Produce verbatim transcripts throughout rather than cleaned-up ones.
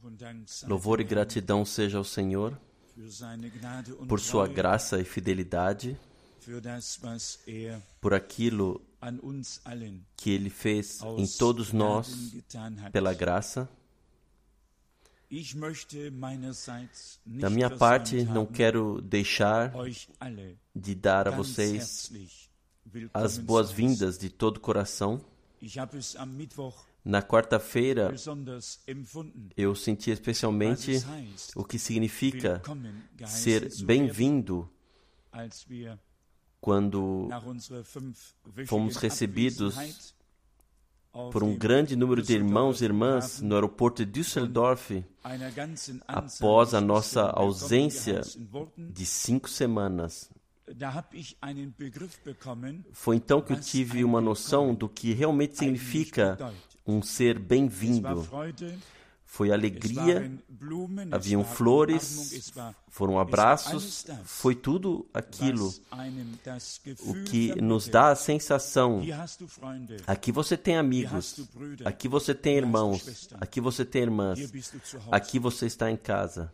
Louvor e gratidão seja ao Senhor por sua graça e fidelidade, por aquilo que Ele fez em todos nós pela graça. Da minha parte, não quero deixar de dar a vocês as boas-vindas de todo o coração. Na quarta-feira, eu senti especialmente o que significa ser bem-vindo quando fomos recebidos por um grande número de irmãos e irmãs no aeroporto de Düsseldorf após a nossa ausência de cinco semanas. Foi então que eu tive uma noção do que realmente significa um ser bem-vindo. Foi alegria, haviam flores, foram abraços, foi tudo aquilo o que nos dá a sensação: aqui você tem amigos, aqui você tem irmãos, aqui você tem irmãs, aqui você está em casa.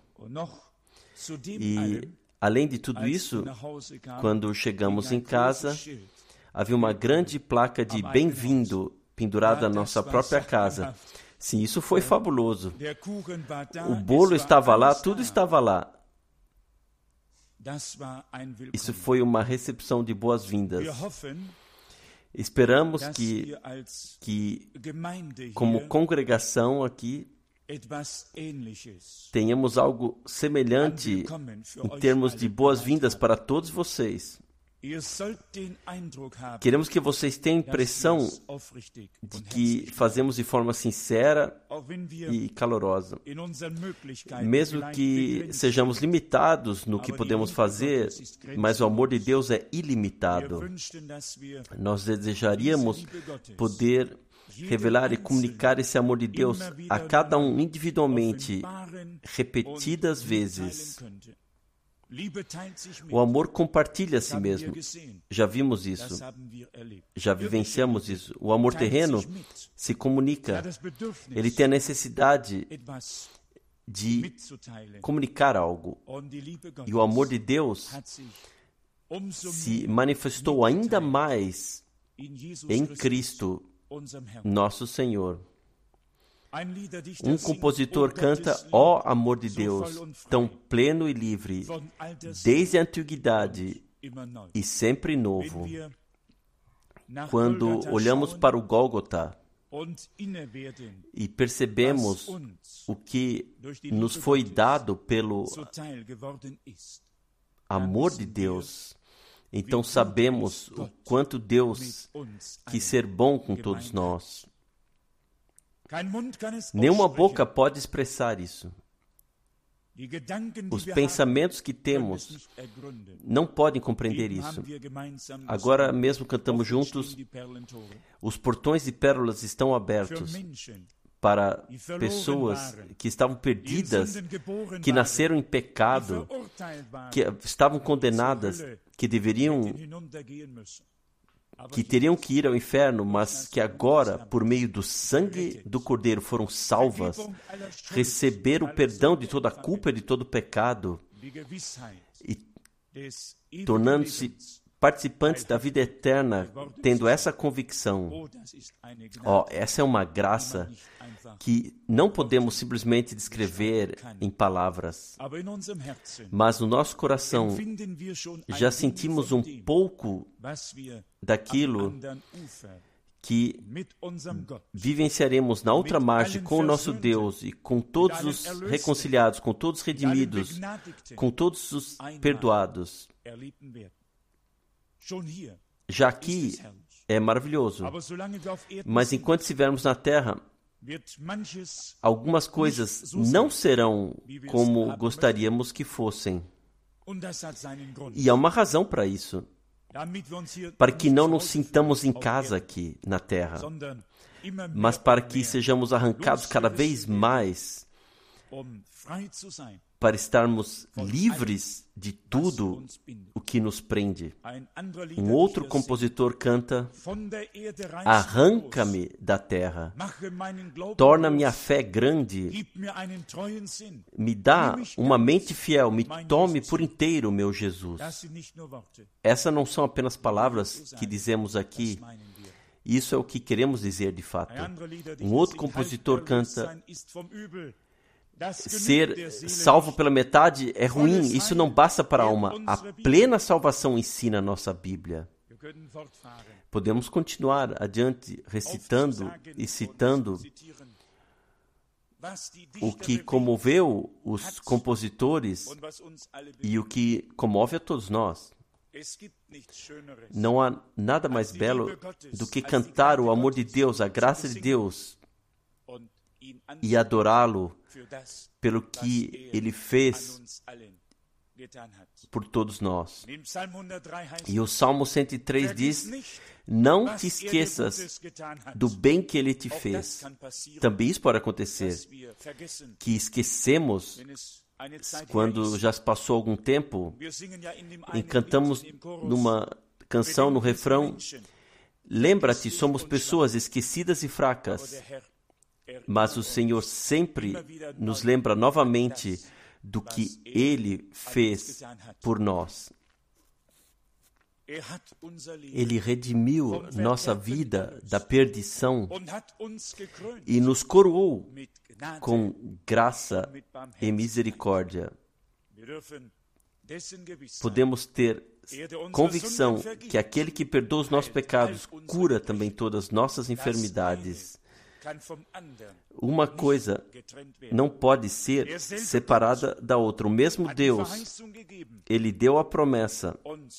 E além de tudo isso, quando chegamos em casa, havia uma grande placa de bem-vindo pendurada na nossa própria casa. Sim, isso foi fabuloso. O bolo estava lá, tudo estava lá. Isso foi uma recepção de boas-vindas. Esperamos que, que, como congregação aqui, tenhamos algo semelhante em termos de boas-vindas para todos vocês. Queremos que vocês tenham a impressão de que fazemos de forma sincera e calorosa. Mesmo que sejamos limitados no que podemos fazer, mas o amor de Deus é ilimitado. Nós desejaríamos poder revelar e comunicar esse amor de Deus a cada um individualmente, repetidas vezes. O amor compartilha a si mesmo. Já vimos isso. Já vivenciamos isso. O amor terreno se comunica. Ele tem a necessidade de comunicar algo. E o amor de Deus se manifestou ainda mais em Cristo, nosso Senhor. Um compositor canta: ó amor de Deus, tão pleno e livre, desde a antiguidade e sempre novo. Quando olhamos para o Gólgota e percebemos o que nos foi dado pelo amor de Deus, então sabemos o quanto Deus quis ser bom com todos nós. Nenhuma boca pode expressar isso. Os pensamentos que temos não podem compreender isso. Agora mesmo cantamos juntos: os portões de pérolas estão abertos para pessoas que estavam perdidas, que nasceram em pecado, que estavam condenadas, que deveriam que teriam que ir ao inferno, mas que agora, por meio do sangue do Cordeiro, foram salvas, receberam o perdão de toda a culpa e de todo o pecado, e tornando-se participantes da vida eterna, tendo essa convicção. Ó, essa é uma graça que não podemos simplesmente descrever em palavras, mas no nosso coração já sentimos um pouco daquilo que vivenciaremos na outra margem com o nosso Deus e com todos os reconciliados, com todos os redimidos, com todos os perdoados. Já aqui é maravilhoso, mas enquanto estivermos na terra, algumas coisas não serão como gostaríamos que fossem. E há uma razão para isso, para que não nos sintamos em casa aqui na terra, mas para que sejamos arrancados cada vez mais para estarmos livres de tudo o que nos prende. Um outro compositor canta: arranca-me da terra, torna minha fé grande, me dá uma mente fiel, me tome por inteiro, meu Jesus. Essas não são apenas palavras que dizemos aqui, isso é o que queremos dizer de fato. Um outro compositor canta: ser salvo pela metade é ruim, isso não basta para a alma. A plena salvação ensina a nossa Bíblia. Podemos continuar adiante recitando e citando o que comoveu os compositores e o que comove a todos nós. Não há nada mais belo do que cantar o amor de Deus, a graça de Deus e adorá-lo pelo que Ele fez por todos nós. E o Salmo cento e três diz: não te esqueças do bem que Ele te fez. Também isso pode acontecer, que esquecemos quando já se passou algum tempo, e cantamos numa canção, no refrão: lembra-te, somos pessoas esquecidas e fracas, mas o Senhor sempre nos lembra novamente do que Ele fez por nós. Ele redimiu nossa vida da perdição e nos coroou com graça e misericórdia. Podemos ter convicção que aquele que perdoa os nossos pecados cura também todas as nossas enfermidades. Uma coisa não pode ser separada da outra. O mesmo Deus, Ele deu a promessa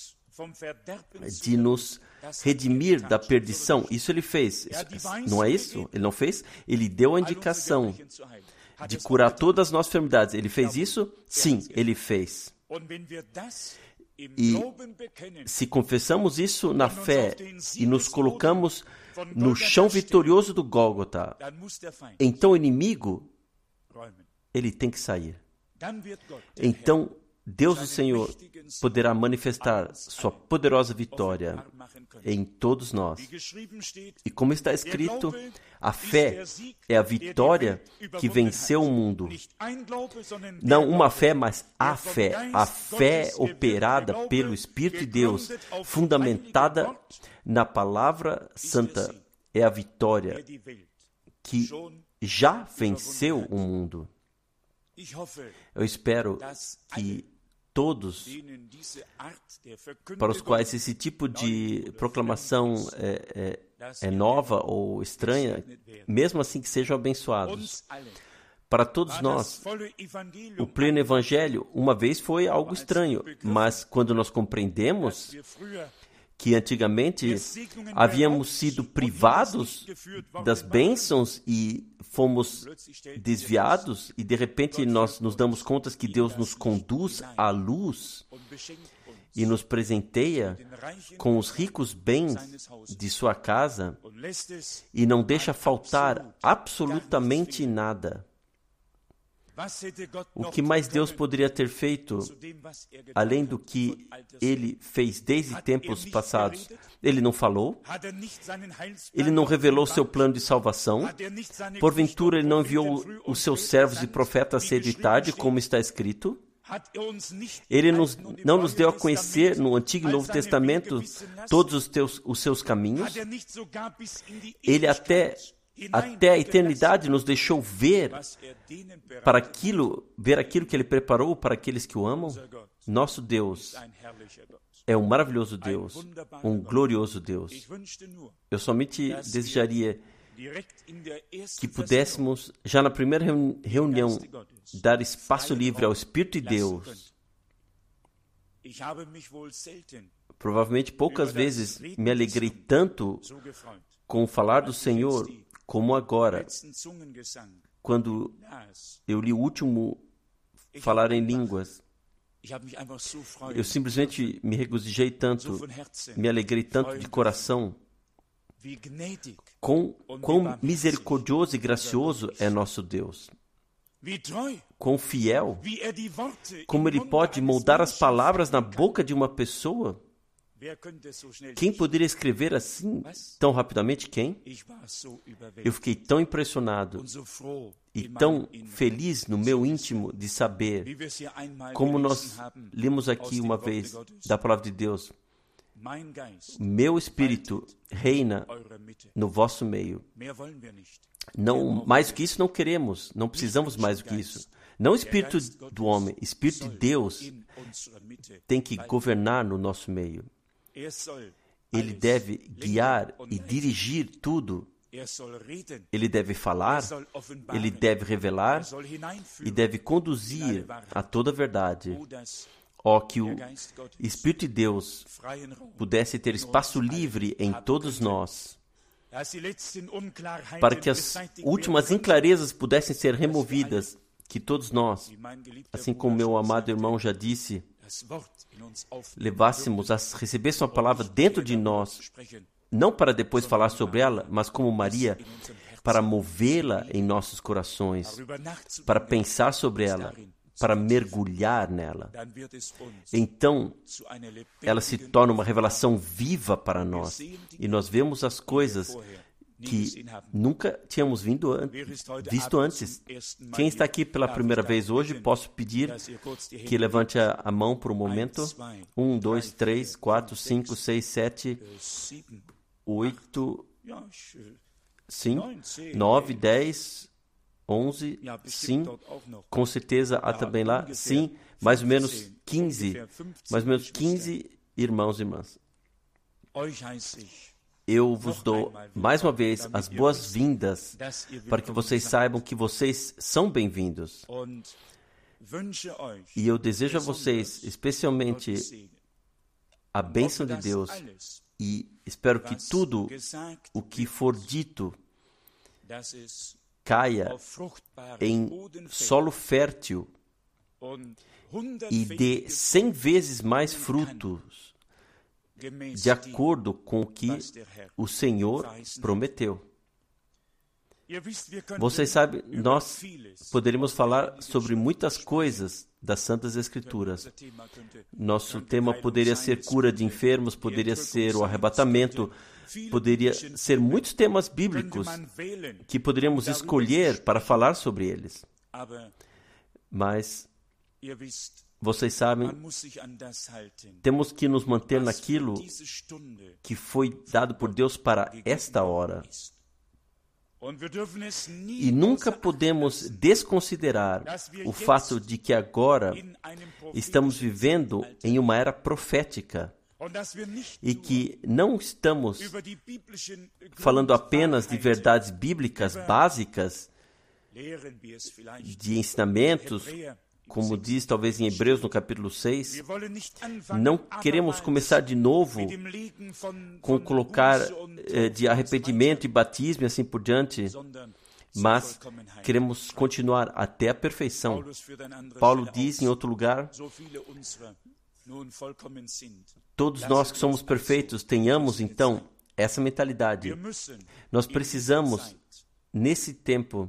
de nos redimir da perdição. Isso Ele fez. Não é isso? Ele não fez? Ele deu a indicação de curar todas as nossas enfermidades. Ele fez isso? Sim, Ele fez. E se confessamos isso na fé e nos colocamos no chão vitorioso do Gólgota, então o inimigo, ele tem que sair. Então Deus, o Senhor, poderá manifestar sua poderosa vitória em todos nós. E como está escrito, a fé é a vitória que venceu o mundo. Não uma fé, mas a fé. A fé operada pelo Espírito de Deus, fundamentada na Palavra Santa, é a vitória que já venceu o mundo. Eu espero que todos para os quais esse tipo de proclamação é, é, é nova ou estranha, mesmo assim que sejam abençoados. Para todos nós, o pleno evangelho uma vez foi algo estranho, mas quando nós compreendemos que antigamente havíamos sido privados das bênçãos e fomos desviados, e de repente nós nos damos conta que Deus nos conduz à luz e nos presenteia com os ricos bens de sua casa e não deixa faltar absolutamente nada. O que mais Deus poderia ter feito, além do que Ele fez desde tempos passados? Ele não falou? Ele não revelou seu plano de salvação? Porventura, Ele não enviou os seus servos e profetas cedo e tarde, como está escrito? Ele nos, não nos deu a conhecer no Antigo e Novo Testamento todos os, teus, os seus caminhos? Ele até... Até a eternidade nos deixou ver para aquilo, ver aquilo que Ele preparou para aqueles que o amam. Nosso Deus é um maravilhoso Deus, um glorioso Deus. Eu somente desejaria que pudéssemos, já na primeira reunião, dar espaço livre ao Espírito de Deus. Provavelmente poucas vezes me alegrei tanto com o falar do Senhor como agora, quando eu li o último falar em línguas. Eu simplesmente me regozijei tanto, me alegrei tanto de coração. Quão, quão misericordioso e gracioso é nosso Deus. quão fiel, como ele pode moldar as palavras na boca de uma pessoa. Quem poderia escrever assim tão rapidamente? Quem? Eu fiquei tão impressionado e tão feliz no meu íntimo de saber, como nós lemos aqui uma vez da palavra de Deus, meu espírito reina no vosso meio. Não, mais do que isso não queremos, não precisamos mais do que isso. Não o espírito do homem, o espírito de Deus tem que governar no nosso meio. Ele deve guiar e dirigir tudo. Ele deve falar, ele deve revelar e deve conduzir a toda a verdade. Ó, que o Espírito de Deus pudesse ter espaço livre em todos nós, para que as últimas inclarezas pudessem ser removidas, que todos nós, assim como meu amado irmão já disse, levássemos a receber sua palavra dentro de nós, não para depois falar sobre ela, mas como Maria, para movê-la em nossos corações, para pensar sobre ela, para mergulhar nela. Então, ela se torna uma revelação viva para nós, e nós vemos as coisas que nunca tínhamos vindo an- visto antes. Quem está aqui pela primeira vez hoje, posso pedir que levante a, a mão por um momento. Um, dois, três, quatro, cinco, seis, sete, oito, sim, nove, dez, onze, sim, com certeza há também lá, sim, mais ou menos quinze, mais ou menos quinze irmãos e irmãs. Eu vos dou, mais uma vez, as boas-vindas, para que vocês saibam que vocês são bem-vindos. E eu desejo a vocês, especialmente, a bênção de Deus, e espero que tudo o que for dito caia em solo fértil e dê cem vezes mais frutos, de acordo com o que o Senhor prometeu. Vocês sabem, nós poderíamos falar sobre muitas coisas das Santas Escrituras. Nosso tema poderia ser cura de enfermos, poderia ser o arrebatamento, poderia ser muitos temas bíblicos que poderíamos escolher para falar sobre eles. Mas vocês sabem, temos que nos manter naquilo que foi dado por Deus para esta hora. E nunca podemos desconsiderar o fato de que agora estamos vivendo em uma era profética e que não estamos falando apenas de verdades bíblicas básicas, de ensinamentos, como diz talvez em Hebreus no capítulo seis, não queremos começar de novo com colocar eh, de arrependimento e batismo e assim por diante, mas queremos continuar até a perfeição. Paulo diz em outro lugar, todos nós que somos perfeitos, tenhamos então essa mentalidade. Nós precisamos, nesse tempo,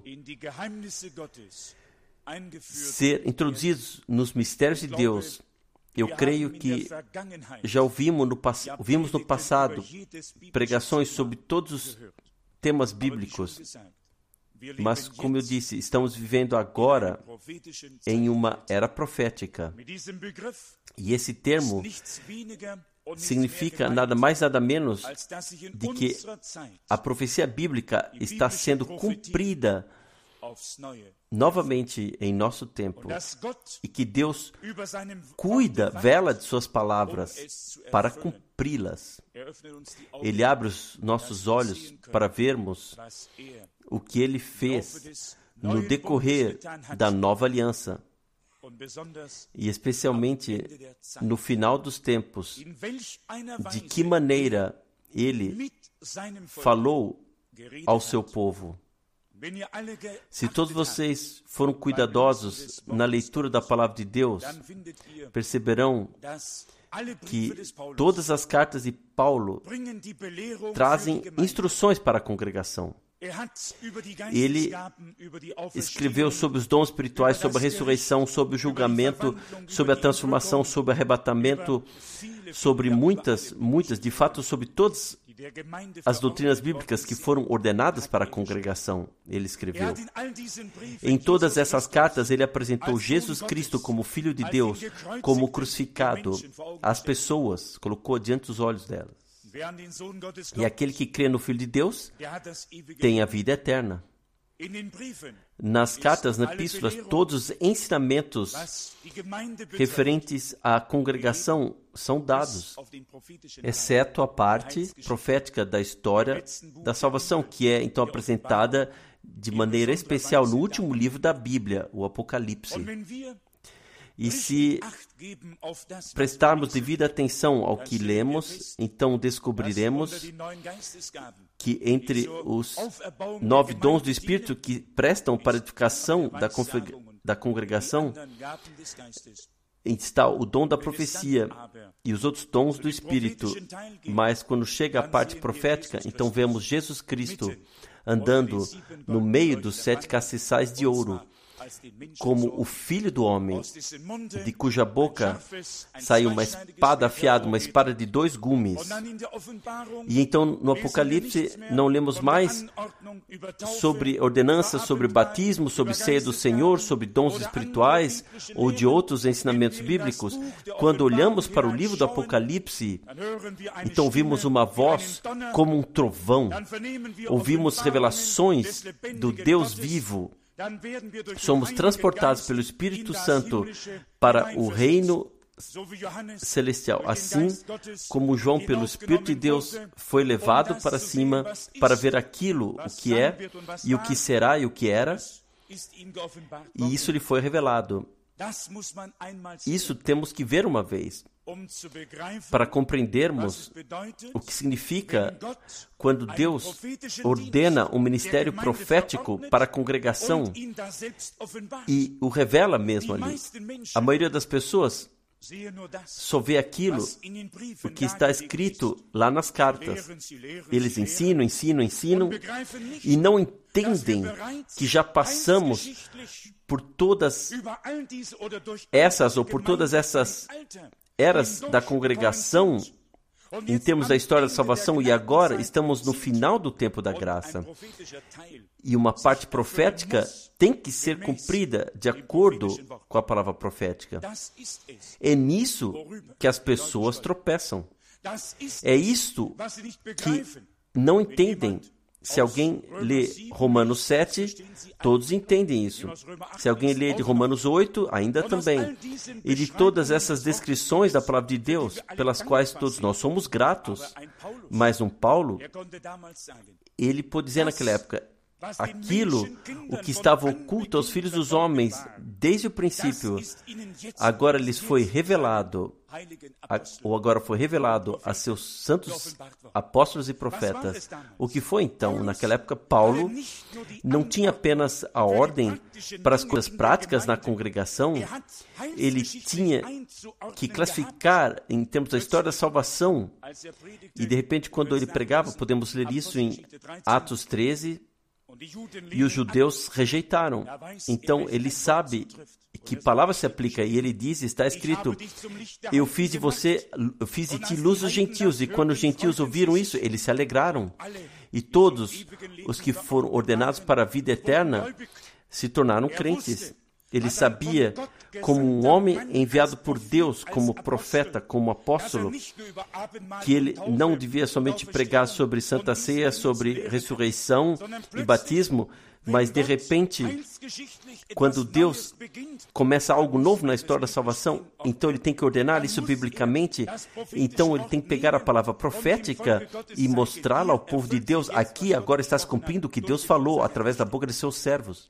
ser introduzidos nos mistérios de Deus. Eu creio que já ouvimos no, ouvimos no passado pregações sobre todos os temas bíblicos, mas, como eu disse, estamos vivendo agora em uma era profética. E esse termo significa nada mais, nada menos de que a profecia bíblica está sendo cumprida novamente em nosso tempo, e que Deus cuida, vela de suas palavras para cumpri-las. Ele abre os nossos olhos para vermos o que Ele fez no decorrer da nova aliança, e especialmente no final dos tempos, de que maneira Ele falou ao seu povo. Se todos vocês foram cuidadosos na leitura da palavra de Deus, perceberão que todas as cartas de Paulo trazem instruções para a congregação. Ele escreveu sobre os dons espirituais, sobre a ressurreição, sobre o julgamento, sobre a transformação, sobre o arrebatamento, sobre muitas, muitas, de fato, sobre todas as doutrinas bíblicas que foram ordenadas para a congregação. Ele escreveu. Em todas essas cartas, ele apresentou Jesus Cristo como Filho de Deus, como crucificado às pessoas, colocou diante dos olhos delas. E aquele que crê no Filho de Deus tem a vida eterna. Nas cartas, nas epístolas, todos os ensinamentos referentes à congregação são dados, exceto a parte profética da história da salvação, que é então apresentada de maneira especial no último livro da Bíblia, o Apocalipse. E se prestarmos devida atenção ao que lemos, então descobriremos que entre os nove dons do Espírito que prestam para a edificação da, da congregação, está o dom da profecia e os outros dons do Espírito. Mas quando chega a parte profética, então vemos Jesus Cristo andando no meio dos sete castiçais de ouro, como o Filho do Homem, de cuja boca saiu uma espada afiada, uma espada de dois gumes. E então, no Apocalipse, não lemos mais sobre ordenanças, sobre batismo, sobre ceia do Senhor, sobre dons espirituais ou de outros ensinamentos bíblicos. Quando olhamos para o livro do Apocalipse, então ouvimos uma voz como um trovão, ouvimos revelações do Deus vivo. Somos transportados pelo Espírito Santo para o reino celestial, assim como João, pelo Espírito de Deus, foi levado para cima para ver aquilo, o que é, e o que será e o que era, e isso lhe foi revelado. Isso temos que ver uma vez, para compreendermos o que significa quando Deus ordena um ministério profético para a congregação e o revela mesmo ali. A maioria das pessoas só vê aquilo, o que está escrito lá nas cartas. Eles ensinam, ensinam, ensinam e não entendem que já passamos por todas essas ou por todas essas eras da congregação em termos da história da salvação, e agora estamos no final do tempo da graça. E uma parte profética tem que ser cumprida de acordo com a palavra profética. É nisso que as pessoas tropeçam. É isto que não entendem. Se alguém lê Romanos sete, todos entendem isso. Se alguém lê de Romanos oito, ainda também. E de todas essas descrições da palavra de Deus, pelas quais todos nós somos gratos. Mas um Paulo, ele pôde dizer naquela época, aquilo, o que estava oculto aos filhos dos homens desde o princípio, agora lhes foi revelado, ou agora foi revelado a seus santos apóstolos e profetas. O que foi então? Naquela época, Paulo não tinha apenas a ordem para as coisas práticas na congregação, ele tinha que classificar em termos da história da salvação. E de repente, quando ele pregava, podemos ler isso em Atos treze, e os judeus rejeitaram. Então, ele sabe que palavra se aplica, e ele diz, está escrito, eu fiz de você, eu fiz de ti luz dos gentios, e quando os gentios ouviram isso, eles se alegraram. E todos os que foram ordenados para a vida eterna se tornaram crentes. Ele sabia, como um homem enviado por Deus, como profeta, como apóstolo, que ele não devia somente pregar sobre Santa Ceia, sobre ressurreição e batismo, mas de repente, quando Deus começa algo novo na história da salvação, então ele tem que ordenar isso biblicamente, então ele tem que pegar a palavra profética e mostrá-la ao povo de Deus. Aqui agora está se cumprindo o que Deus falou através da boca de seus servos.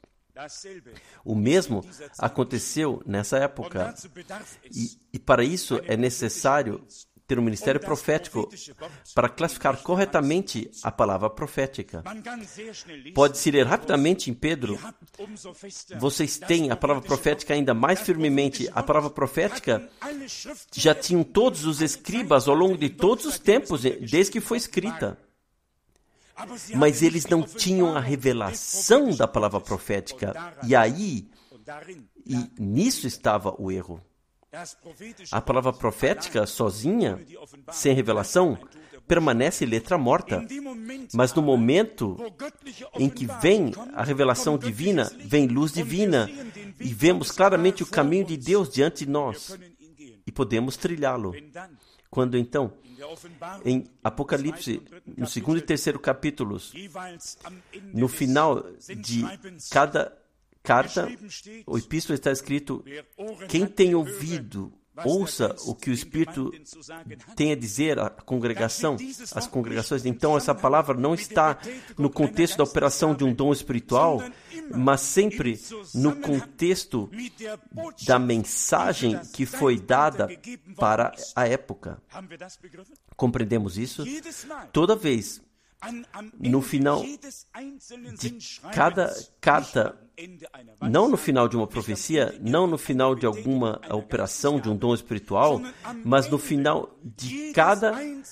O mesmo aconteceu nessa época. E, e para isso é necessário ter um ministério profético para classificar corretamente a palavra profética. Pode-se ler rapidamente em Pedro. Vocês têm a palavra profética ainda mais firmemente. A palavra profética já tinham todos os escribas ao longo de todos os tempos, desde que foi escrita. mas eles não tinham a revelação da palavra profética. E aí, e nisso estava o erro. A palavra profética sozinha, sem revelação, permanece letra morta. Mas no momento em que vem a revelação divina, vem luz divina, e vemos claramente o caminho de Deus diante de nós, e podemos trilhá-lo. Quando então, em Apocalipse, no segundo e terceiro capítulos, no final de cada carta, o epístola está escrito: quem tem ouvido, ouça o que o Espírito tem a dizer à congregação, às congregações. Então, essa palavra não está no contexto da operação de um dom espiritual, mas sempre no contexto da mensagem que foi dada para a época. Compreendemos isso? Toda vez, no final de cada carta, não no final de uma profecia, não no final de alguma operação de um dom espiritual, mas no final de cada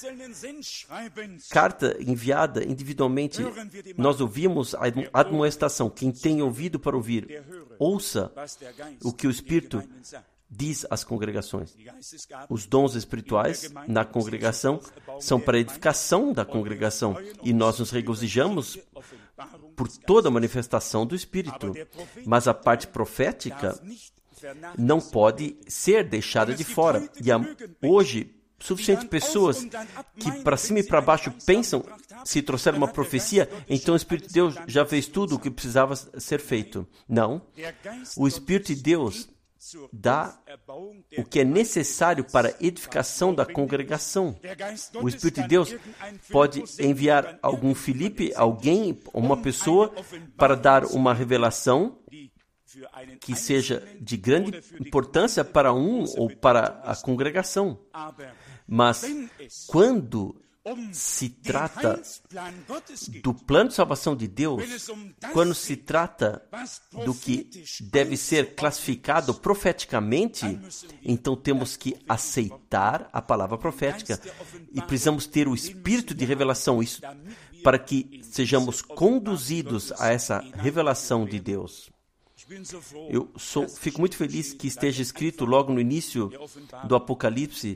carta enviada individualmente, nós ouvimos a admoestação. Quem tem ouvido para ouvir, ouça o que o Espírito diz às congregações. Os dons espirituais na congregação são para a edificação da congregação, e nós nos regozijamos por toda a manifestação do Espírito. Mas a parte profética não pode ser deixada de fora. E há hoje suficientes pessoas que para cima e para baixo pensam, se trouxer uma profecia, então o Espírito de Deus já fez tudo o que precisava ser feito. Não. O Espírito de Deus dá o que é necessário para a edificação da congregação. O Espírito de Deus pode enviar algum Filipe, alguém, uma pessoa, para dar uma revelação que seja de grande importância para um ou para a congregação. Mas quando se trata do plano de salvação de Deus, quando se trata do que deve ser classificado profeticamente, então temos que aceitar a palavra profética e precisamos ter o espírito de revelação, isso, para que sejamos conduzidos a essa revelação de Deus. Eu sou, fico muito feliz que esteja escrito logo no início do Apocalipse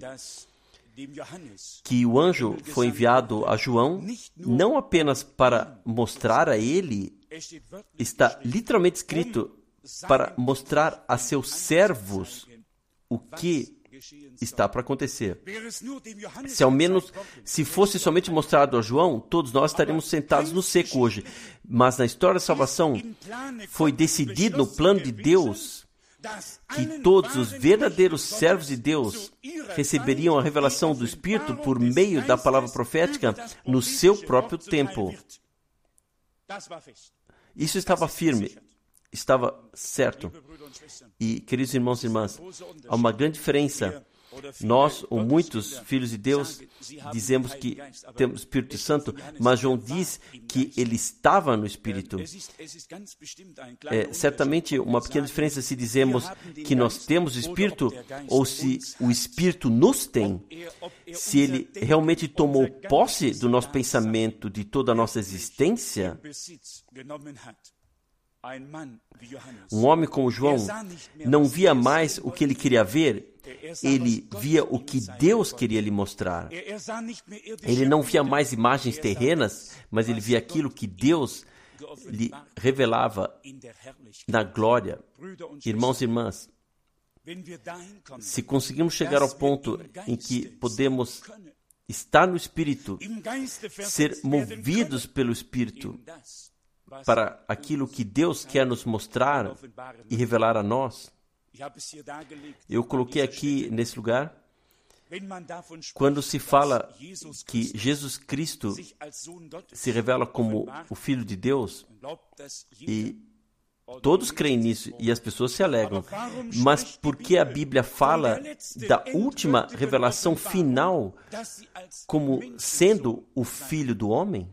que o anjo foi enviado a João não apenas para mostrar a ele, está literalmente escrito para mostrar a seus servos o que está para acontecer. Se ao menos, se fosse somente mostrado a João, todos nós estaríamos sentados no seco hoje. Mas na história da salvação foi decidido no plano de Deus que todos os verdadeiros servos de Deus receberiam a revelação do Espírito por meio da palavra profética no seu próprio tempo. Isso estava firme, estava certo. E, queridos irmãos e irmãs, há uma grande diferença. Nós, ou muitos filhos de Deus, dizemos que temos o Espírito Santo, mas João diz que ele estava no Espírito. É certamente uma pequena diferença se dizemos que nós temos o Espírito ou se o Espírito nos tem. Se ele realmente tomou posse do nosso pensamento, de toda a nossa existência. Um homem como João não via mais o que ele queria ver, ele via o que Deus queria lhe mostrar. Ele não via mais imagens terrenas, mas ele via aquilo que Deus lhe revelava na glória. Irmãos e irmãs, se conseguirmos chegar ao ponto em que podemos estar no Espírito, ser movidos pelo Espírito, para aquilo que Deus quer nos mostrar e revelar a nós. Eu coloquei aqui nesse lugar, quando se fala que Jesus Cristo se revela como o Filho de Deus, e todos creem nisso e as pessoas se alegram, mas por que a Bíblia fala da última revelação final como sendo o Filho do Homem?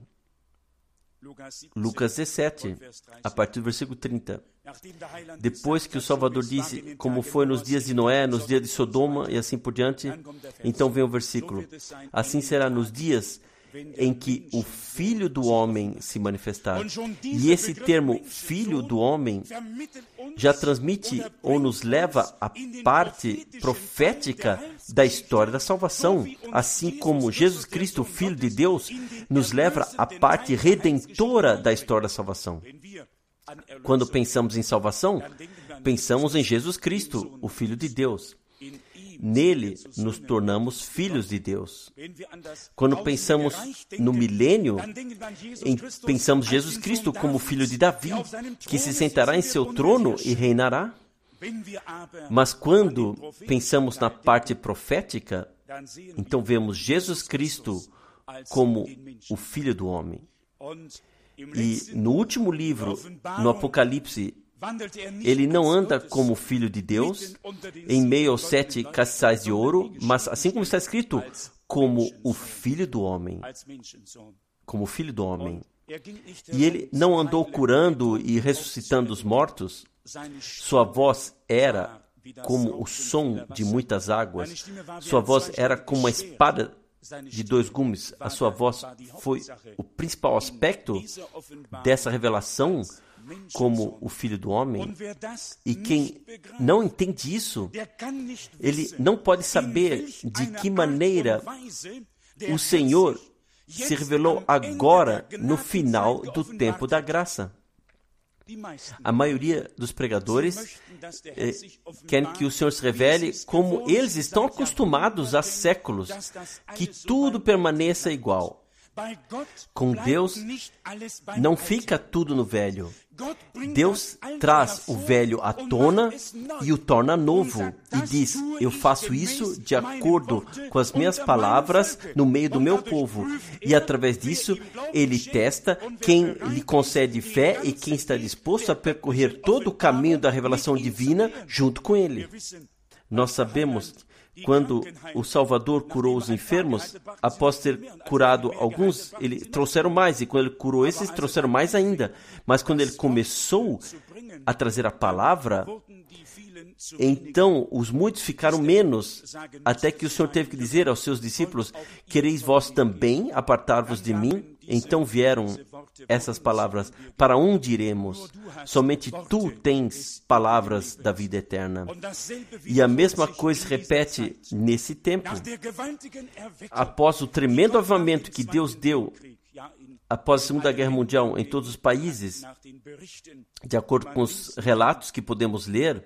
Lucas dezessete, a partir do versículo trinta. Depois que o Salvador disse, como foi nos dias de Noé, nos dias de Sodoma e assim por diante, então vem o versículo. Assim será nos dias em que o Filho do Homem se manifestar. E esse termo Filho do Homem já transmite ou nos leva à parte profética da história da salvação, assim como Jesus Cristo, Filho de Deus, nos leva à parte redentora da história da salvação. Quando pensamos em salvação, pensamos em Jesus Cristo, o Filho de Deus. Nele nos tornamos filhos de Deus. Quando pensamos no milênio, em, pensamos Jesus Cristo como filho de Davi, que se sentará em seu trono e reinará. Mas quando pensamos na parte profética, então vemos Jesus Cristo como o Filho do Homem. E no último livro, no Apocalipse, ele não anda como filho de Deus, em meio aos sete castiçais de ouro, mas assim como está escrito, como o Filho do Homem. Como o Filho do Homem. E ele não andou curando e ressuscitando os mortos. Sua voz era como o som de muitas águas. Sua voz era como uma espada de dois gumes. A sua voz foi o principal aspecto dessa revelação como o Filho do Homem. E quem não entende isso, ele não pode saber de que maneira o Senhor se revelou agora no final do tempo da graça. A maioria dos pregadores eh, querem que o Senhor se revele como eles estão acostumados há séculos, que tudo permaneça igual. Com Deus, não fica tudo no velho. Deus traz o velho à tona e o torna novo. E diz, eu faço isso de acordo com as minhas palavras no meio do meu povo. E através disso, ele testa quem lhe concede fé e quem está disposto a percorrer todo o caminho da revelação divina junto com ele. Nós sabemos quando o Salvador curou os enfermos, após ter curado alguns, ele trouxeram mais, e quando ele curou esses, trouxeram mais ainda. Mas quando ele começou a trazer a palavra, então os muitos ficaram menos, até que o Senhor teve que dizer aos seus discípulos, quereis vós também apartar-vos de mim? Então vieram essas palavras, para onde iremos? Somente tu tens palavras da vida eterna. E a mesma coisa se repete nesse tempo. Após o tremendo avivamento que Deus deu após a Segunda Guerra Mundial em todos os países, de acordo com os relatos que podemos ler,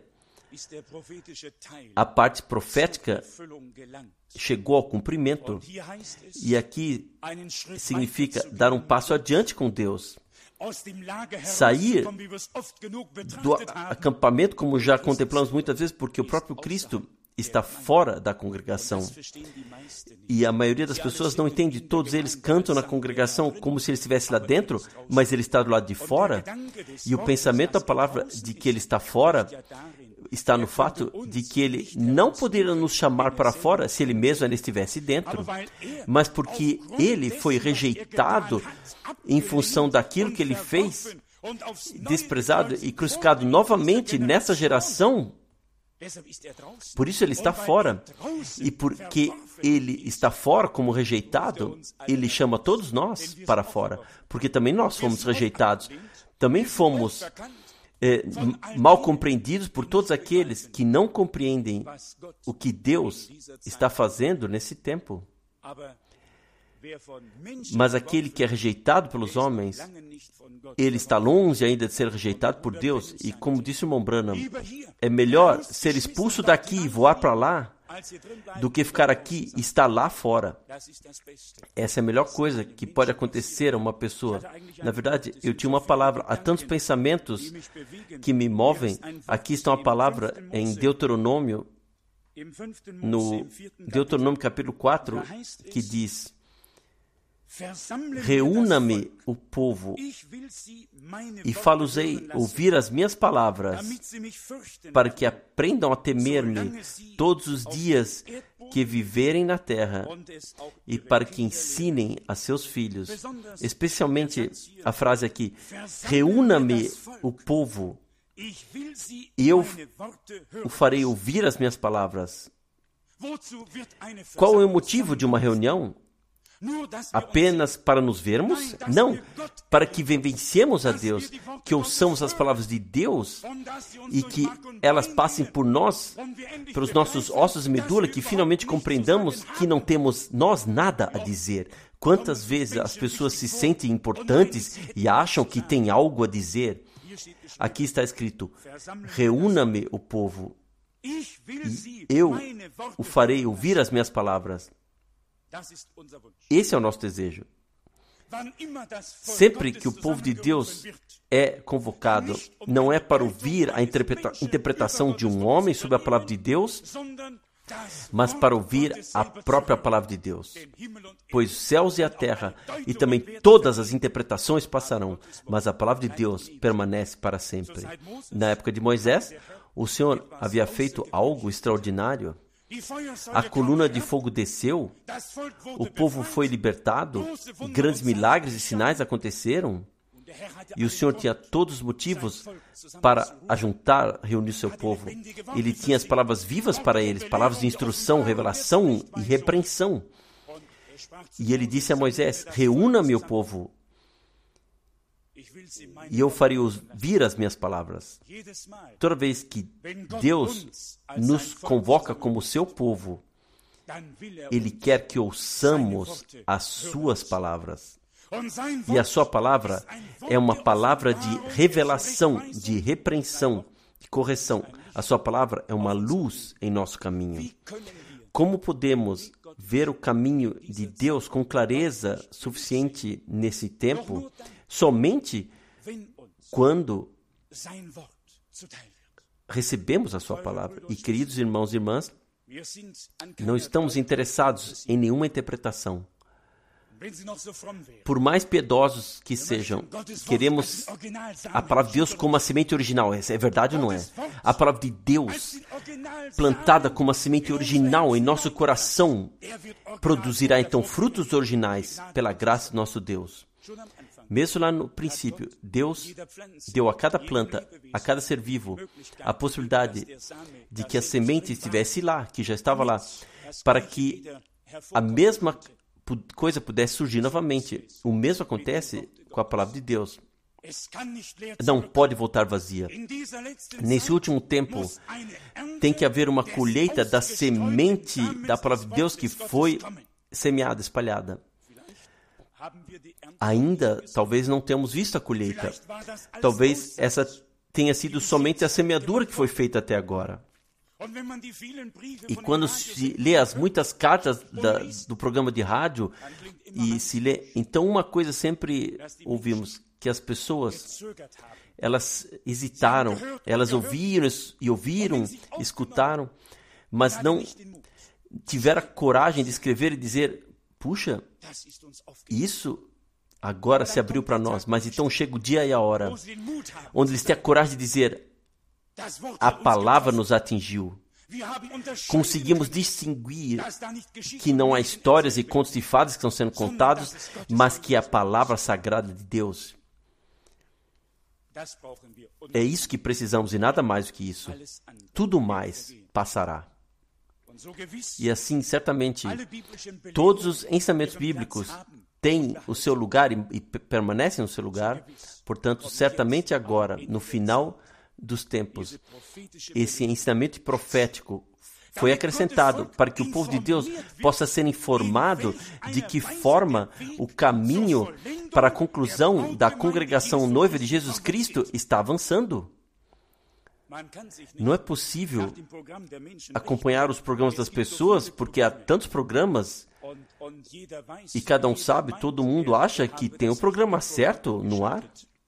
a parte profética chegou ao cumprimento. E aqui significa dar um passo adiante com Deus. Sair do acampamento, como já contemplamos muitas vezes, porque o próprio Cristo está fora da congregação. E a maioria das pessoas não entende. Todos eles cantam na congregação como se ele estivesse lá dentro, mas ele está do lado de fora. E o pensamento da palavra de que ele está fora está no fato de que ele não poderia nos chamar para fora se ele mesmo ainda estivesse dentro. Mas porque ele foi rejeitado em função daquilo que ele fez, desprezado e crucificado novamente nessa geração, por isso ele está fora. E porque ele está fora como rejeitado, ele chama todos nós para fora. Porque também nós fomos rejeitados. Também fomos é, mal compreendidos por todos aqueles que não compreendem o que Deus está fazendo nesse tempo. Mas aquele que é rejeitado pelos homens, ele está longe ainda de ser rejeitado por Deus. E como disse o irmão Branham, é melhor ser expulso daqui e voar para lá do que ficar aqui e estar lá fora. Essa é a melhor coisa que pode acontecer a uma pessoa. Na verdade, eu tinha uma palavra. Há tantos pensamentos que me movem. Aqui está uma palavra em Deuteronômio, no Deuteronômio capítulo quatro, que diz: reúna-me o povo e falo-ei ouvir as minhas palavras, para que aprendam a temer-me todos os dias que viverem na terra, e para que ensinem a seus filhos. Especialmente a frase aqui: reúna-me o povo e eu o farei ouvir as minhas palavras. Qual é o motivo de uma reunião? apenas para nos vermos? Não, para que vivenciemos a Deus, que ouçamos as palavras de Deus e que elas passem por nós, pelos nossos ossos e medula, que finalmente compreendamos que não temos nós nada a dizer. Quantas vezes as pessoas se sentem importantes e acham que têm algo a dizer? Aqui está escrito: reúna-me o povo e eu o farei ouvir as minhas palavras. Esse é o nosso desejo. Sempre que o povo de Deus é convocado, não é para ouvir a interpreta- interpretação de um homem sobre a palavra de Deus, mas para ouvir a própria palavra de Deus. Pois os céus e a terra e também todas as interpretações passarão, mas a palavra de Deus permanece para sempre. Na época de Moisés, o Senhor havia feito algo extraordinário. A coluna de fogo desceu, o povo foi libertado, grandes milagres e sinais aconteceram, e o Senhor tinha todos os motivos para ajuntar, reunir seu povo. Ele tinha as palavras vivas para eles, palavras de instrução, revelação e repreensão. E ele disse a Moisés: reúna-me o povo, e eu farei ouvir as minhas palavras. Toda vez que Deus nos convoca como seu povo, Ele quer que ouçamos as suas palavras. E a sua palavra é uma palavra de revelação, de repreensão, de correção. A sua palavra é uma luz em nosso caminho. Como podemos ver o caminho de Deus com clareza suficiente nesse tempo? Somente quando recebemos a sua palavra. E, queridos irmãos e irmãs, não estamos interessados em nenhuma interpretação. Por mais piedosos que sejam, queremos a palavra de Deus como a semente original. Essa é verdade ou não é? A palavra de Deus, plantada como a semente original em nosso coração, produzirá então frutos originais pela graça do nosso Deus. Mesmo lá no princípio, Deus deu a cada planta, a cada ser vivo, a possibilidade de que a semente estivesse lá, que já estava lá, para que a mesma coisa pudesse surgir novamente. O mesmo acontece com a palavra de Deus. Não pode voltar vazia. Nesse último tempo, tem que haver uma colheita da semente da palavra de Deus que foi semeada, espalhada. Ainda, talvez não tenhamos visto a colheita. Talvez essa tenha sido somente a semeadura que foi feita até agora. E quando se lê as muitas cartas da, do programa de rádio, e se lê, então uma coisa sempre ouvimos, que as pessoas, elas hesitaram, elas ouviram e ouviram, escutaram, mas não tiveram a coragem de escrever e dizer: puxa, isso agora se abriu para nós, mas então chega o dia e a hora onde eles têm a coragem de dizer: a palavra nos atingiu. Conseguimos distinguir que não há histórias e contos de fadas que estão sendo contados, mas que é a palavra sagrada de Deus. É isso que precisamos e nada mais do que isso. Tudo mais passará. E assim, certamente, todos os ensinamentos bíblicos têm o seu lugar e, e permanecem no seu lugar. Portanto, certamente agora, no final dos tempos, esse ensinamento profético foi acrescentado para que o povo de Deus possa ser informado de que forma o caminho para a conclusão da congregação noiva de Jesus Cristo está avançando. Não é possível acompanhar os programas das pessoas, porque há tantos programas e cada um sabe, todo mundo acha que tem o programa certo no ar.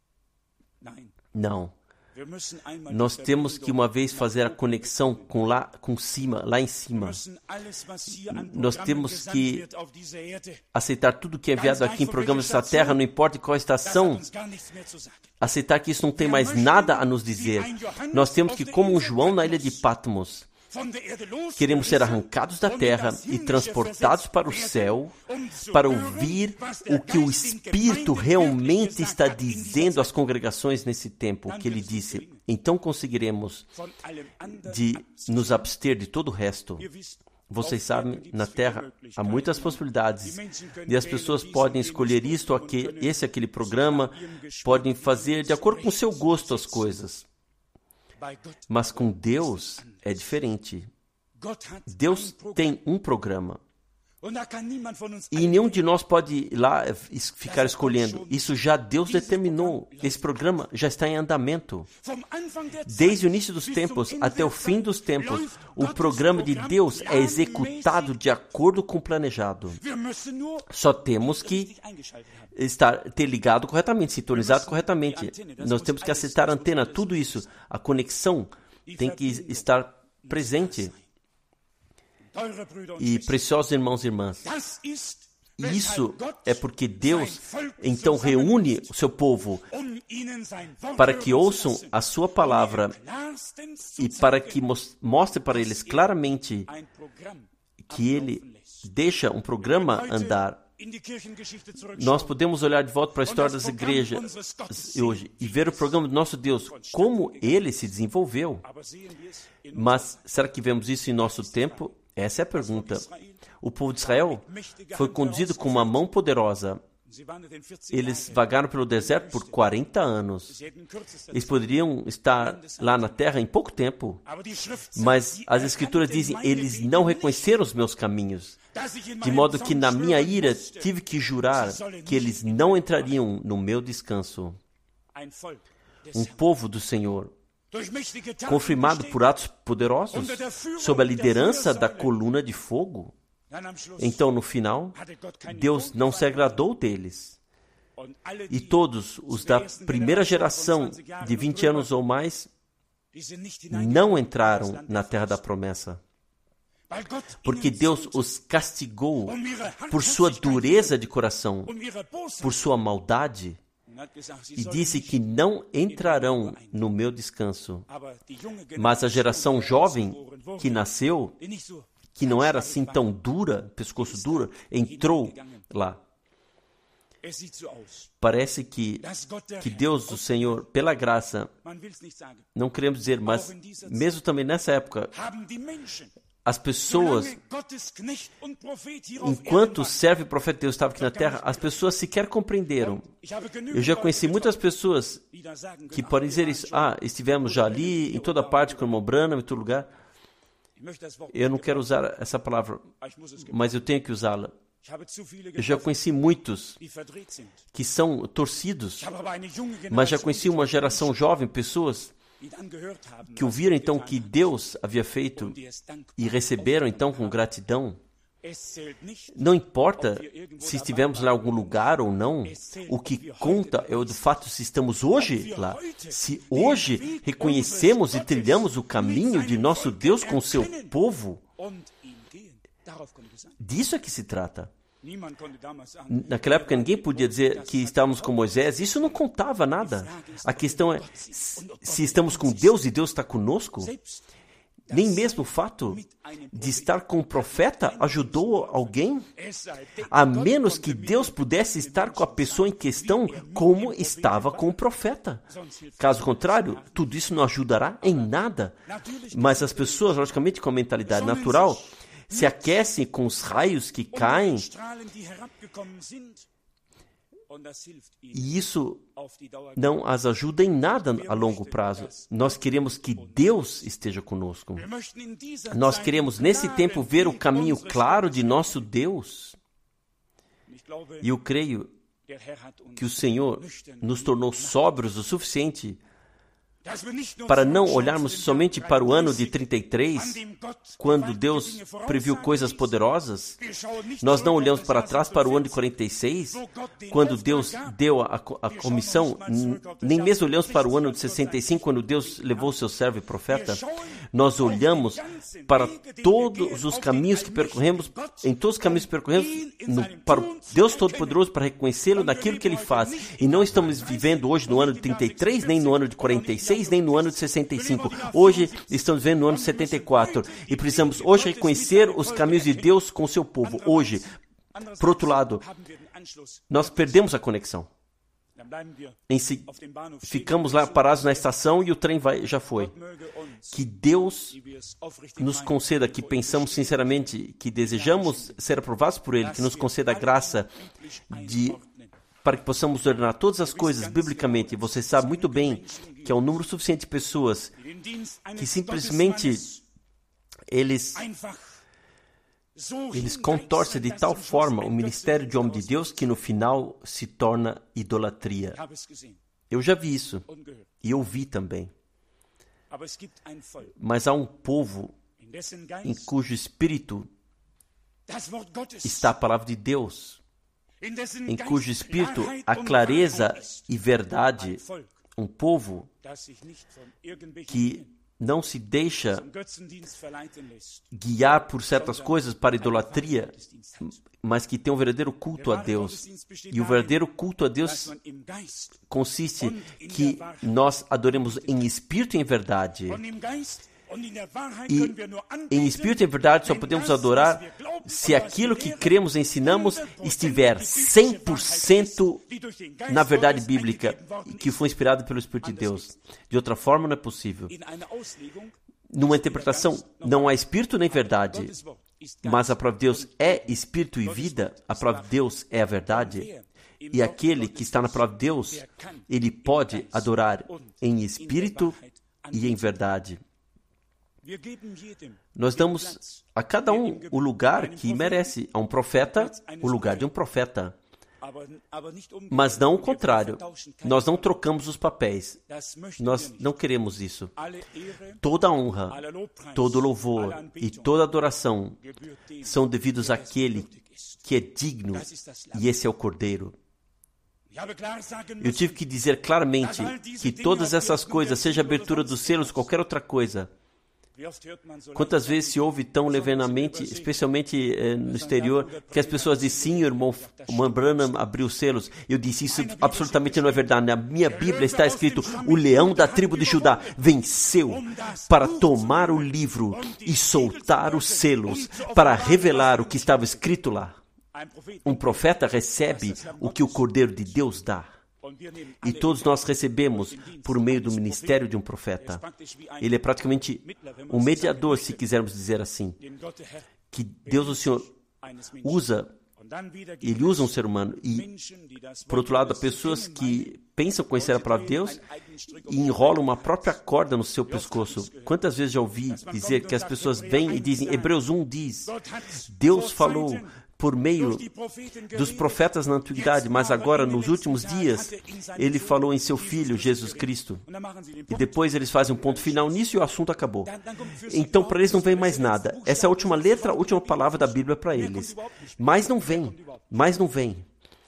Não. Nós temos que uma vez fazer a conexão com lá, com cima, lá em cima. Nós temos que aceitar tudo que é enviado aqui em programas dessa terra, não importa em qual estação. Aceitar que isso não tem mais nada a nos dizer. Nós temos que, como um João na ilha de Patmos, queremos ser arrancados da terra e transportados para o céu para ouvir o que o Espírito realmente está dizendo às congregações nesse tempo, que ele disse. Então conseguiremos de nos abster de todo o resto. Vocês sabem, na Terra há muitas possibilidades e as pessoas podem escolher isto, aquele, esse, aquele programa, podem fazer de acordo com o seu gosto as coisas. Mas com Deus é diferente. Deus tem um programa. E nenhum de nós pode ir lá ficar escolhendo. Isso já Deus determinou. Esse programa já está em andamento. Desde o início dos tempos até o fim dos tempos, o programa de Deus é executado de acordo com o planejado. Só temos que estar, ter ligado corretamente, sintonizado corretamente. Nós temos que acertar a antena, tudo isso. A conexão tem que estar presente. E preciosos irmãos e irmãs, isso é porque Deus então reúne o seu povo para que ouçam a sua palavra e para que mostre para eles claramente que Ele deixa um programa andar. Nós podemos olhar de volta para a história das igrejas hoje e ver o programa do nosso Deus, como ele se desenvolveu. Mas será que vemos isso em nosso tempo? Essa é a pergunta. O povo de Israel foi conduzido com uma mão poderosa. Eles vagaram pelo deserto por quarenta anos. Eles poderiam estar lá na terra em pouco tempo. Mas as Escrituras dizem, eles não reconheceram os meus caminhos. De modo que na minha ira tive que jurar que eles não entrariam no meu descanso. Um povo do Senhor, confirmado por atos poderosos, sob a liderança da coluna de fogo. Então, no final, Deus não se agradou deles. E todos os da primeira geração de vinte anos ou mais não entraram na terra da promessa. Porque Deus os castigou por sua dureza de coração, por sua maldade, e disse que não entrarão no meu descanso. Mas a geração jovem que nasceu, que não era assim tão dura, pescoço duro, entrou lá. Parece que, que Deus, o Senhor, pela graça, não queremos dizer, mas mesmo também nessa época, as pessoas, enquanto o servo e profeta de Deus estava aqui na terra, as pessoas sequer compreenderam. Eu já conheci muitas pessoas que podem dizer isso. Ah, estivemos já ali, em toda parte, com o irmão Branham, em todo lugar. Eu não quero usar essa palavra, mas eu tenho que usá-la. Eu já conheci muitos que são torcidos, mas já conheci uma geração jovem, pessoas que ouviram então que Deus havia feito e receberam então com gratidão. Não importa se estivemos lá em algum lugar ou não, o que conta é o do fato se estamos hoje lá. Se hoje reconhecemos e trilhamos o caminho de nosso Deus com o seu povo, disso é que se trata. Naquela época ninguém podia dizer que estávamos com Moisés, isso não contava nada. A questão é se estamos com Deus e Deus está conosco. Nem mesmo o fato de estar com o profeta ajudou alguém, a menos que Deus pudesse estar com a pessoa em questão como estava com o profeta. Caso contrário, tudo isso não ajudará em nada. Mas as pessoas, logicamente, com a mentalidade natural, se aquecem com os raios que caem, e isso não as ajuda em nada a longo prazo. Nós queremos que Deus esteja conosco. Nós queremos, nesse tempo, ver o caminho claro de nosso Deus. E eu creio que o Senhor nos tornou sóbrios o suficiente para não olharmos somente para o ano de trinta e três, quando Deus previu coisas poderosas. Nós não olhamos para trás para o ano de quarenta e seis, quando Deus deu a, a comissão. Nem mesmo olhamos para o ano de sessenta e cinco, quando Deus levou o seu servo e profeta. Nós olhamos para todos os caminhos que percorremos, em todos os caminhos que percorremos, no, para o Deus Todo-Poderoso, para reconhecê-lo naquilo que Ele faz. E não estamos vivendo hoje no ano de trinta e três, nem no ano de quarenta e seis, nem no ano de sessenta e cinco. Hoje estamos vivendo no ano de setenta e quatro. E precisamos hoje reconhecer os caminhos de Deus com o seu povo. Hoje, por outro lado, nós perdemos a conexão. Em si, ficamos lá parados na estação e o trem vai, já foi. Que Deus nos conceda, que pensamos sinceramente, que desejamos ser aprovados por Ele, que nos conceda a graça de, para que possamos ordenar todas as coisas biblicamente. Você sabe muito bem que há um número suficiente de pessoas que simplesmente eles... Eles contorcem de tal forma o ministério de homem de Deus que no final se torna idolatria. Eu já vi isso e ouvi também. Mas há um povo em cujo espírito está a palavra de Deus, em cujo espírito há clareza e verdade. Um povo que não se deixa guiar por certas coisas para idolatria, mas que tem um verdadeiro culto a Deus. E o verdadeiro culto a Deus consiste que nós adoremos em espírito e em verdade. E em espírito e em verdade só podemos adorar se aquilo que cremos e ensinamos estiver cem por cento na verdade bíblica, que foi inspirado pelo Espírito de Deus. De outra forma, não é possível. Numa interpretação, não há espírito nem verdade, mas a palavra de Deus é espírito e vida, a palavra de Deus é a verdade. E aquele que está na palavra de Deus, ele pode adorar em espírito e em verdade. Nós damos a cada um o lugar que merece. A um profeta, o lugar de um profeta. Mas não o contrário. Nós não trocamos os papéis. Nós não queremos isso. Toda honra, todo louvor e toda adoração são devidos àquele que é digno, e esse é o Cordeiro. Eu tive que dizer claramente que todas essas coisas, seja a abertura dos selos, qualquer outra coisa, quantas vezes se ouve tão levianamente, especialmente eh, no exterior, que as pessoas dizem, sim, irmão, o irmão Branham abriu os selos. Eu disse, isso absolutamente não é verdade. Na minha Bíblia está escrito, o leão da tribo de Judá venceu para tomar o livro e soltar os selos, para revelar o que estava escrito lá. Um profeta recebe o que o Cordeiro de Deus dá. E todos nós recebemos por meio do ministério de um profeta. Ele é praticamente um mediador, se quisermos dizer assim. Que Deus, o Senhor, usa, Ele usa um ser humano. E, por outro lado, há pessoas que pensam conhecer a palavra de Deus e enrolam uma própria corda no seu pescoço. Quantas vezes já ouvi dizer que as pessoas vêm e dizem, Hebreus um diz, Deus falou por meio dos profetas na antiguidade, mas agora, nos últimos dias, Ele falou em seu Filho, Jesus Cristo. E depois eles fazem um ponto final nisso e o assunto acabou. Então, para eles não vem mais nada. Essa é a última letra, a última palavra da Bíblia para eles. Mas não vem, mas não vem.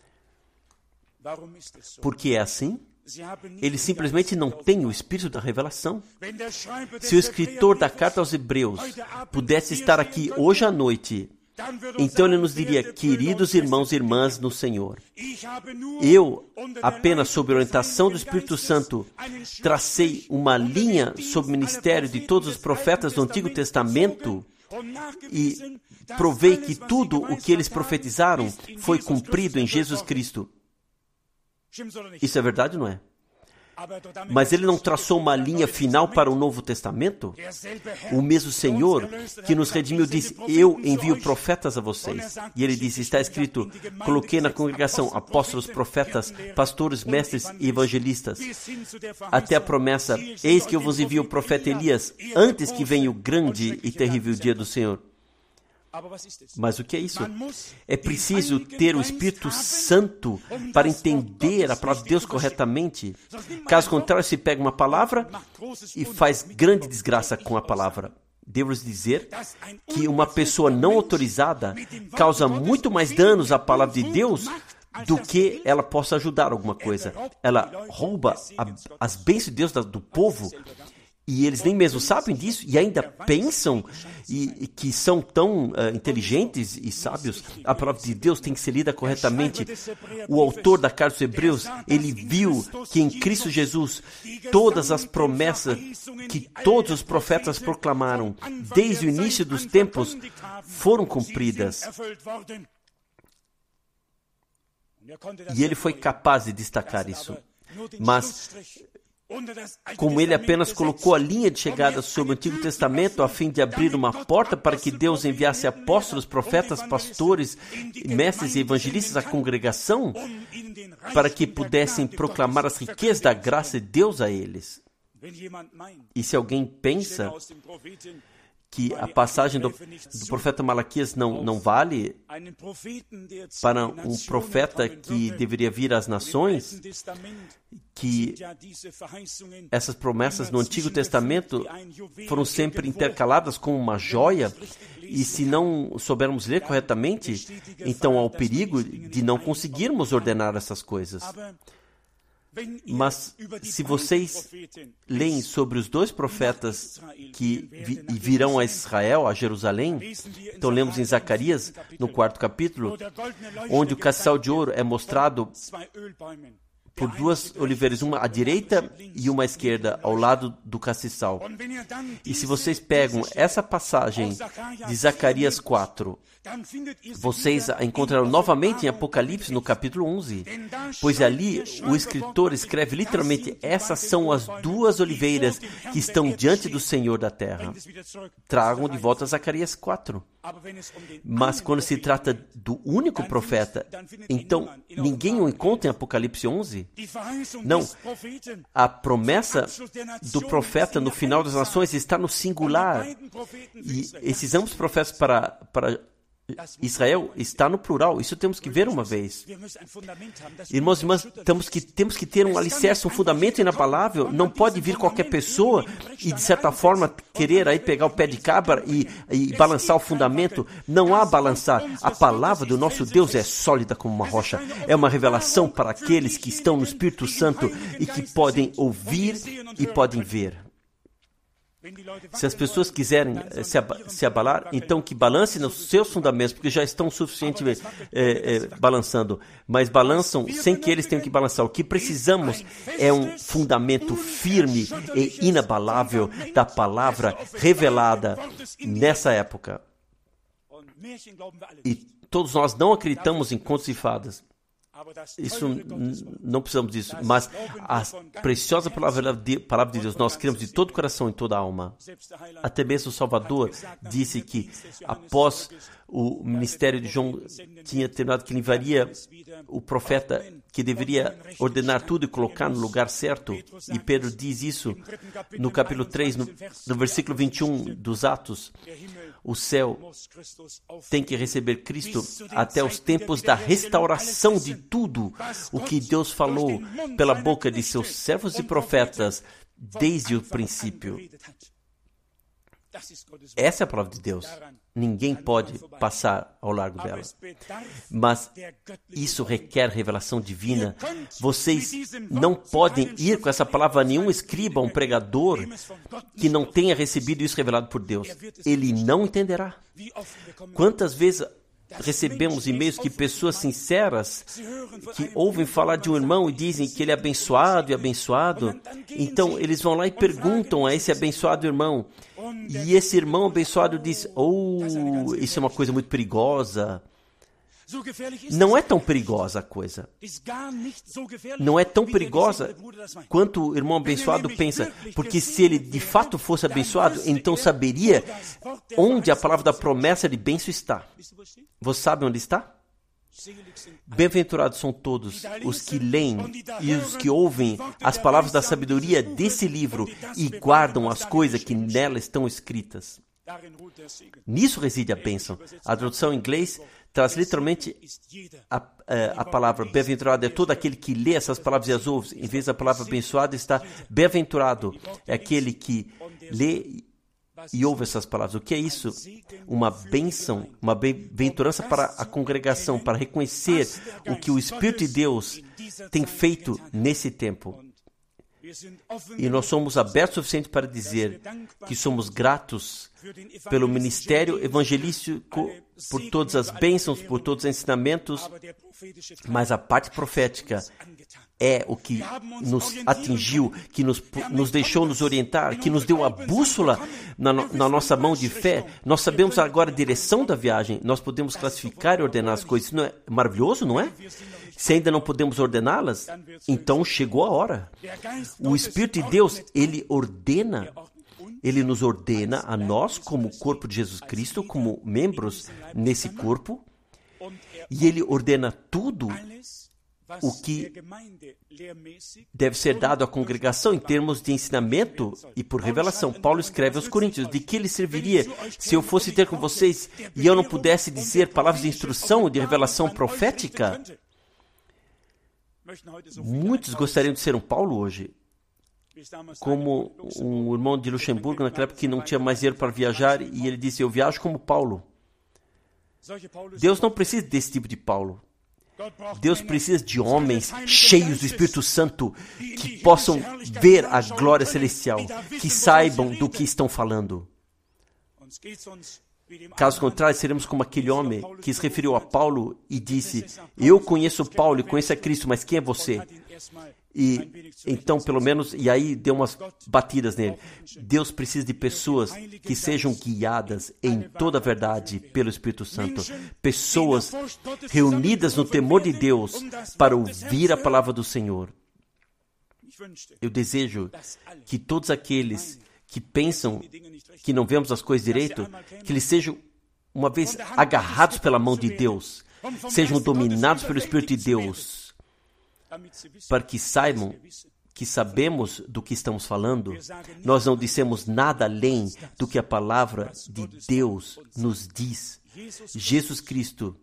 Por que é assim? Eles simplesmente não têm o espírito da revelação. Se o escritor da carta aos Hebreus pudesse estar aqui hoje à noite, então ele nos diria, queridos irmãos e irmãs no Senhor, eu, apenas sob a orientação do Espírito Santo, tracei uma linha sobre o ministério de todos os profetas do Antigo Testamento e provei que tudo o que eles profetizaram foi cumprido em Jesus Cristo. Isso é verdade ou não é? Mas ele não traçou uma linha final para o Novo Testamento? O mesmo Senhor que nos redimiu disse, eu envio profetas a vocês. E ele disse, está escrito, coloquei na congregação apóstolos, profetas, pastores, mestres e evangelistas. Até a promessa, eis que eu vos envio o profeta Elias, antes que venha o grande e terrível dia do Senhor. Mas o que é isso? É preciso ter o Espírito Santo para entender a palavra de Deus corretamente. Caso contrário, se pega uma palavra e faz grande desgraça com a palavra. Devo dizer que uma pessoa não autorizada causa muito mais danos à palavra de Deus do que ela possa ajudar alguma coisa. Ela rouba a, as bênçãos de Deus do povo. E eles nem mesmo sabem disso e ainda pensam e, e que são tão uh, inteligentes e sábios. A palavra de Deus tem que ser lida corretamente. O autor da carta aos Hebreus, ele viu que em Cristo Jesus todas as promessas que todos os profetas proclamaram desde o início dos tempos foram cumpridas. E ele foi capaz de destacar isso. Mas, como ele apenas colocou a linha de chegada sobre o Antigo Testamento a fim de abrir uma porta para que Deus enviasse apóstolos, profetas, pastores, mestres e evangelistas à congregação, para que pudessem proclamar as riquezas da graça de Deus a eles. E se alguém pensa que a passagem do, do profeta Malaquias não, não vale para um profeta que deveria vir às nações, que essas promessas no Antigo Testamento foram sempre intercaladas como uma joia, e se não soubermos ler corretamente, então há o perigo de não conseguirmos ordenar essas coisas. Mas se vocês leem sobre os dois profetas que vi- virão a Israel, a Jerusalém, então lemos em Zacarias, no quarto capítulo, onde o castiçal de ouro é mostrado por duas oliveiras, uma à direita e uma à esquerda, ao lado do castiçal. E se vocês pegam essa passagem de Zacarias quatro, vocês a encontrarão novamente em Apocalipse, no capítulo onze, pois ali o escritor escreve literalmente: essas são as duas oliveiras que estão diante do Senhor da terra. Tragam de volta Zacarias quatro. Mas quando se trata do único profeta, então ninguém o encontra em Apocalipse onze? Não. A promessa do profeta no final das nações está no singular. E esses ambos profetas para, para Israel está no plural. Isso temos que ver uma vez. Irmãos e irmãs, temos que, temos que ter um alicerce, um fundamento inabalável. Não pode vir qualquer pessoa e, de certa forma, querer aí pegar o pé de cabra e, e balançar o fundamento. Não há balançar. A palavra do nosso Deus é sólida como uma rocha. É uma revelação para aqueles que estão no Espírito Santo e que podem ouvir e podem ver. Se as pessoas quiserem se, ab- se abalar, então que balancem nos seus fundamentos, porque já estão suficientemente é, é, balançando, mas balançam sem que eles tenham que balançar. O que precisamos é um fundamento firme e inabalável da palavra revelada nessa época. E todos nós não acreditamos em contos e fadas. Isso, não precisamos disso, mas a preciosa palavra de, palavra de Deus, nós cremos de todo o coração e toda a alma. Até mesmo o Salvador disse que após o ministério de João tinha terminado, que ele enviaria o profeta que deveria ordenar tudo e colocar no lugar certo. E Pedro diz isso no capítulo três, no, no versículo vinte e um dos Atos. O céu tem que receber Cristo até os tempos da restauração de tudo o que Deus falou pela boca de seus servos e profetas desde o princípio. Essa é a palavra de Deus. Ninguém pode passar ao largo dela. Mas isso requer revelação divina. Vocês não podem ir com essa palavra a nenhum escriba, um pregador, que não tenha recebido isso revelado por Deus. Ele não entenderá. Quantas vezes recebemos e-mails que pessoas sinceras que ouvem falar de um irmão e dizem que ele é abençoado e abençoado, então eles vão lá e perguntam a esse abençoado irmão, e esse irmão abençoado diz: oh, isso é uma coisa muito perigosa. Não é tão perigosa a coisa. Não é tão perigosa quanto o irmão abençoado pensa, porque se ele de fato fosse abençoado, então saberia onde a palavra da promessa de bênção está. Você sabe onde está? Bem-aventurados são todos os que leem e os que ouvem as palavras da sabedoria desse livro e guardam as coisas que nela estão escritas. Nisso reside a bênção. A tradução em inglês traz literalmente a, a, a palavra bem-aventurado é todo aquele que lê essas palavras e as ouve. Em vez da palavra abençoado está bem-aventurado. É aquele que lê e ouve essas palavras. O que é isso? Uma bênção, uma bem-aventurança para a congregação, para reconhecer o que o Espírito de Deus tem feito nesse tempo. E nós somos abertos o suficiente para dizer que somos gratos pelo ministério evangelístico, por todas as bênçãos, por todos os ensinamentos, mas a parte profética é o que nos atingiu, que nos, nos deixou nos orientar, que nos deu a bússola na, na nossa mão de fé. Nós sabemos agora a direção da viagem. Nós podemos classificar e ordenar as coisas. Não é maravilhoso, não é? Se ainda não podemos ordená-las, então chegou a hora. O Espírito de Deus, ele ordena, ele nos ordena a nós como corpo de Jesus Cristo, como membros nesse corpo, e ele ordena tudo o que deve ser dado à congregação em termos de ensinamento e por revelação. Paulo escreve aos Coríntios: de que lhe serviria se eu fosse ter com vocês e eu não pudesse dizer palavras de instrução e de revelação profética? Muitos gostariam de ser um Paulo hoje, como um irmão de Luxemburgo naquela época que não tinha mais dinheiro para viajar, e ele disse: eu viajo como Paulo. Deus não precisa desse tipo de Paulo. Deus precisa de homens cheios do Espírito Santo que possam ver a glória celestial, que saibam do que estão falando. Caso contrário, seremos como aquele homem que se referiu a Paulo e disse: eu conheço Paulo e conheço a Cristo, mas quem é você? E então, pelo menos, e aí deu umas batidas nele. Deus precisa de pessoas que sejam guiadas em toda a verdade pelo Espírito Santo. Pessoas reunidas no temor de Deus para ouvir a palavra do Senhor. Eu desejo que todos aqueles que pensam que não vemos as coisas direito, que eles sejam, uma vez agarrados pela mão de Deus, sejam dominados pelo Espírito de Deus, para que saibam que sabemos do que estamos falando. Nós não dissemos nada além do que a palavra de Deus nos diz. Jesus Cristo,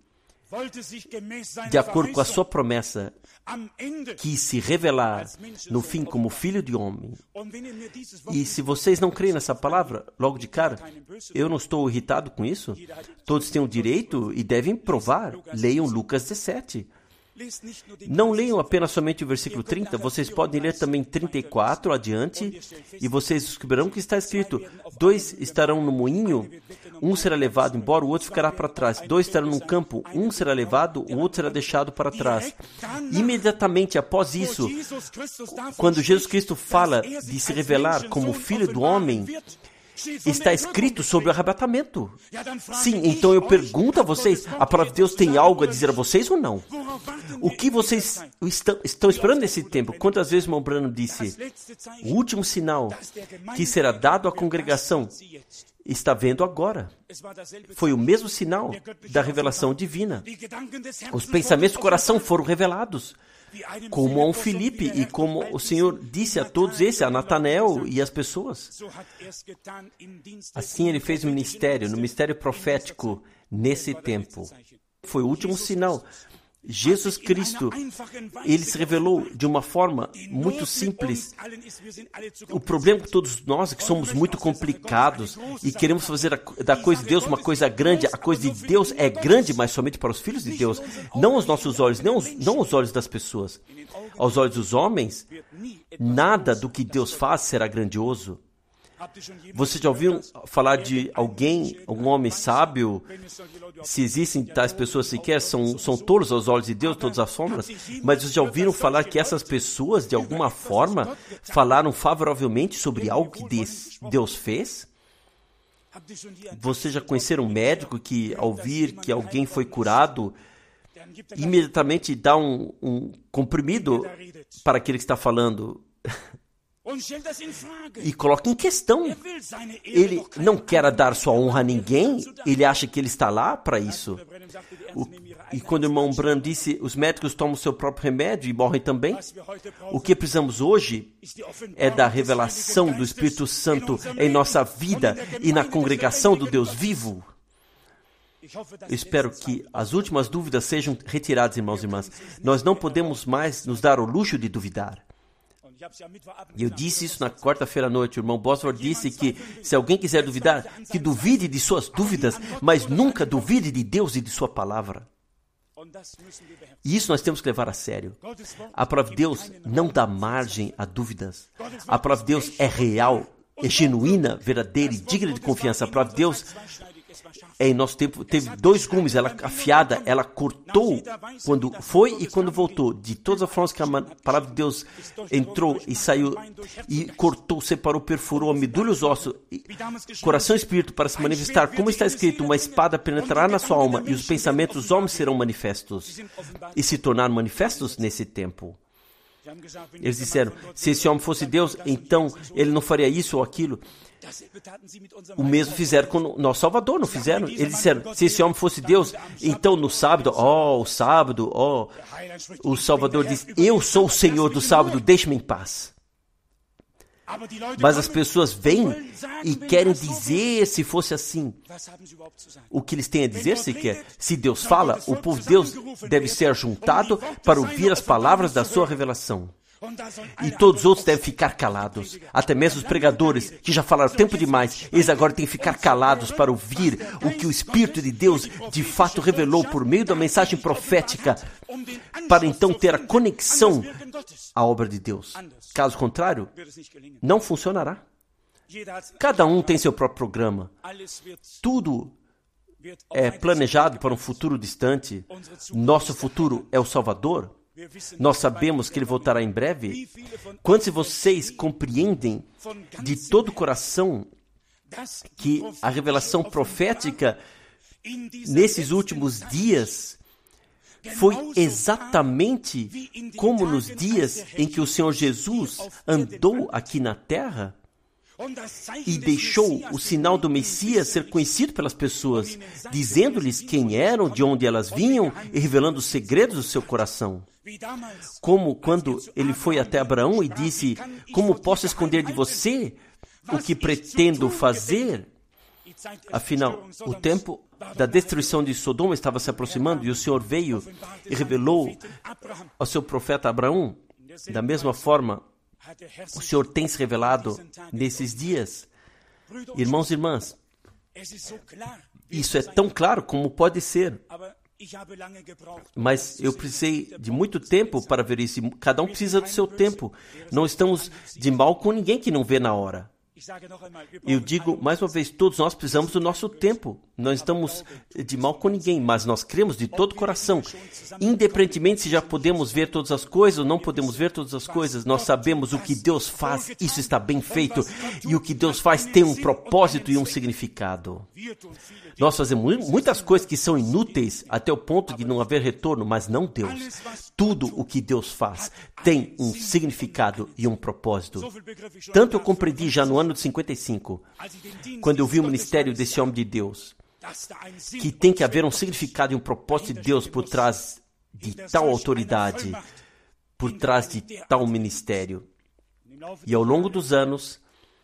de acordo com a sua promessa, quis se revelar no fim como Filho de Homem. E se vocês não creem nessa palavra, logo de cara, eu não estou irritado com isso. Todos têm o direito e devem provar. Leiam Lucas dezessete. Não leiam apenas somente o versículo trinta, vocês podem ler também trinta e quatro adiante, e vocês descobrirão que está escrito: dois estarão no moinho, um será levado embora, o outro ficará para trás. Dois estarão no campo, um será levado, o outro será deixado para trás. Imediatamente após isso, quando Jesus Cristo fala de se revelar como Filho do Homem, está escrito sobre o arrebatamento. Sim, então eu pergunto a vocês, a palavra de Deus tem algo a dizer a vocês ou não? O que vocês estão, estão esperando nesse tempo? Quantas vezes o irmão Branham disse: o último sinal que será dado à congregação está vendo agora. Foi o mesmo sinal da revelação divina. Os pensamentos do coração foram revelados, como a um Filipe, e como o Senhor disse a todos esses, a Natanael e as pessoas. Assim ele fez o ministério, no ministério profético, nesse tempo. Foi o último sinal. Jesus Cristo, ele se revelou de uma forma muito simples. O problema com todos nós é que somos muito complicados e queremos fazer a, da coisa de Deus uma coisa grande. A coisa de Deus é grande, mas somente para os filhos de Deus. Não aos nossos olhos, não, não aos olhos das pessoas. Aos olhos dos homens, nada do que Deus faz será grandioso. Você já ouviu falar de alguém, um homem sábio? Se existem tais pessoas sequer, são, são tolos aos olhos de Deus, todas as formas. Mas vocês já ouviram falar que essas pessoas, de alguma forma, falaram favoravelmente sobre algo que Deus fez? Vocês já conheceram um médico que, ao ouvir que alguém foi curado, imediatamente dá um, um comprimido para aquele que está falando e coloca em questão? Ele não quer dar sua honra a ninguém, ele acha que ele está lá para isso. O, e quando o irmão Branham disse, os médicos tomam seu próprio remédio e morrem também, o que precisamos hoje é da revelação do Espírito Santo em nossa vida e na congregação do Deus vivo. Eu espero que as últimas dúvidas sejam retiradas, irmãos e irmãs. Nós não podemos mais nos dar o luxo de duvidar. E eu disse isso na quarta-feira à noite. O irmão Bosworth disse que se alguém quiser duvidar, que duvide de suas dúvidas, mas nunca duvide de Deus e de sua palavra. E isso nós temos que levar a sério. A palavra de Deus não dá margem a dúvidas. A palavra de Deus é real, é genuína, verdadeira e digna de confiança. A palavra de Deus Em nosso tempo, teve dois gumes, ela afiada, ela cortou quando foi e quando voltou. De todas as formas que a palavra de Deus entrou e saiu, e cortou, separou, perfurou a medula e os ossos, coração e espírito, para se manifestar. Como está escrito, uma espada penetrará na sua alma e os pensamentos dos homens serão manifestos. E se tornaram manifestos nesse tempo. Eles disseram, se esse homem fosse Deus, então ele não faria isso ou aquilo. O mesmo fizeram com o nosso Salvador, não fizeram? Eles disseram, se esse homem fosse Deus, então no sábado, ó, oh, o sábado, ó, oh, o Salvador diz, eu sou o Senhor do sábado, deixe-me em paz. Mas as pessoas vêm e querem dizer se fosse assim. O que eles têm a dizer sequer? Se Deus fala, o povo de Deus deve ser juntado para ouvir as palavras da sua revelação. E todos os outros devem ficar calados. Até mesmo os pregadores, que já falaram tempo demais, eles agora têm que ficar calados para ouvir o que o Espírito de Deus de fato revelou por meio da mensagem profética, para então ter a conexão à obra de Deus. Caso contrário, não funcionará. Cada um tem seu próprio programa. Tudo é planejado para um futuro distante. Nosso futuro é o Salvador. Nós sabemos que Ele voltará em breve. Quantos de vocês compreendem de todo o coração que a revelação profética nesses últimos dias foi exatamente como nos dias em que o Senhor Jesus andou aqui na terra e deixou o sinal do Messias ser conhecido pelas pessoas, dizendo-lhes quem eram, de onde elas vinham e revelando os segredos do seu coração. Como quando ele foi até Abraão e disse, como posso esconder de você o que pretendo fazer? Afinal, o tempo da destruição de Sodoma estava se aproximando e o Senhor veio e revelou ao seu profeta Abraão. Da mesma forma, o Senhor tem se revelado nesses dias. Irmãos e irmãs, isso é tão claro como pode ser. Mas eu precisei de muito tempo para ver isso. Cada um precisa do seu tempo. Não estamos de mal com ninguém que não vê na hora. Eu digo, mais uma vez, todos nós precisamos do nosso tempo. Não estamos de mal com ninguém, mas nós cremos de todo o coração. Independentemente se já podemos ver todas as coisas ou não podemos ver todas as coisas, nós sabemos o que Deus faz, isso está bem feito. E o que Deus faz tem um propósito e um significado. Nós fazemos muitas coisas que são inúteis até o ponto de não haver retorno, mas não Deus. Tudo o que Deus faz tem um significado e um propósito. Tanto eu compreendi já no ano de cinquenta e cinco, quando eu vi o ministério desse homem de Deus, que tem que haver um significado e um propósito de Deus por trás de tal autoridade, por trás de tal ministério. E ao longo dos anos,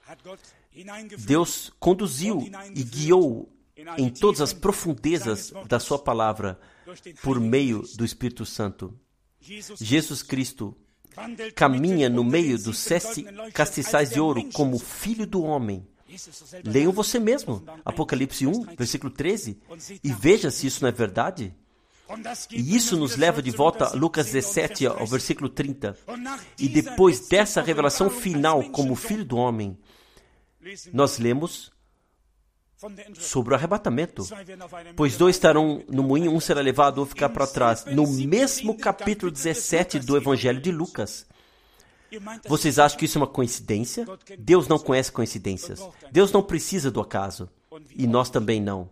Deus conduziu e guiou em todas as profundezas da sua palavra por meio do Espírito Santo. Jesus Cristo caminha no meio dos sete castiçais de ouro como filho do homem. Leiam você mesmo, Apocalipse um, versículo treze, e veja se isso não é verdade. E isso nos leva de volta a Lucas dezessete, ao versículo trinta. E depois dessa revelação final como filho do homem, nós lemos sobre o arrebatamento. Pois dois estarão no moinho, um será levado, outro ficar para trás. No mesmo capítulo dezessete do Evangelho de Lucas. Vocês acham que isso é uma coincidência? Deus não conhece coincidências. Deus não precisa do acaso. E nós também não.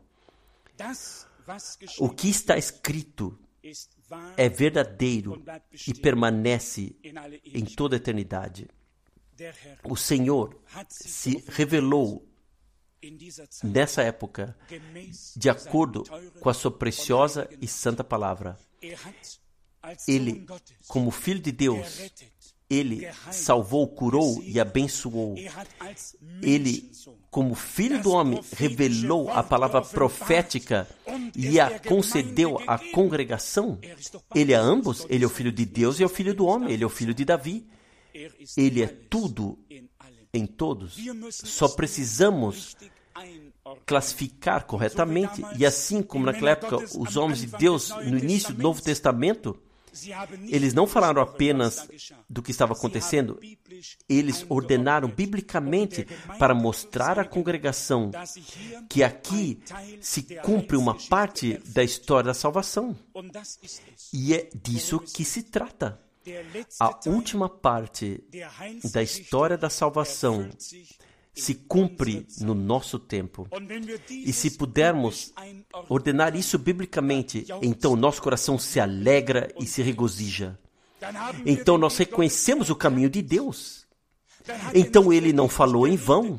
O que está escrito é verdadeiro e permanece em toda a eternidade. O Senhor se revelou nessa época, de acordo com a sua preciosa e santa palavra. Ele, como Filho de Deus, Ele salvou, curou e abençoou. Ele, como Filho do Homem, revelou a palavra profética e a concedeu à congregação. Ele é ambos. Ele é o Filho de Deus e é o Filho do Homem. Ele é o Filho de Davi. Ele é tudo em todos. Só precisamos classificar corretamente. E assim como naquela época os homens de Deus, no início do Novo Testamento, Eles não falaram apenas do que estava acontecendo, eles ordenaram biblicamente para mostrar à congregação que aqui se cumpre uma parte da história da salvação. E é disso que se trata. A última parte da história da salvação se cumpre no nosso tempo. E se pudermos ordenar isso biblicamente, então nosso coração se alegra e se regozija. Então nós reconhecemos o caminho de Deus. Então Ele não falou em vão.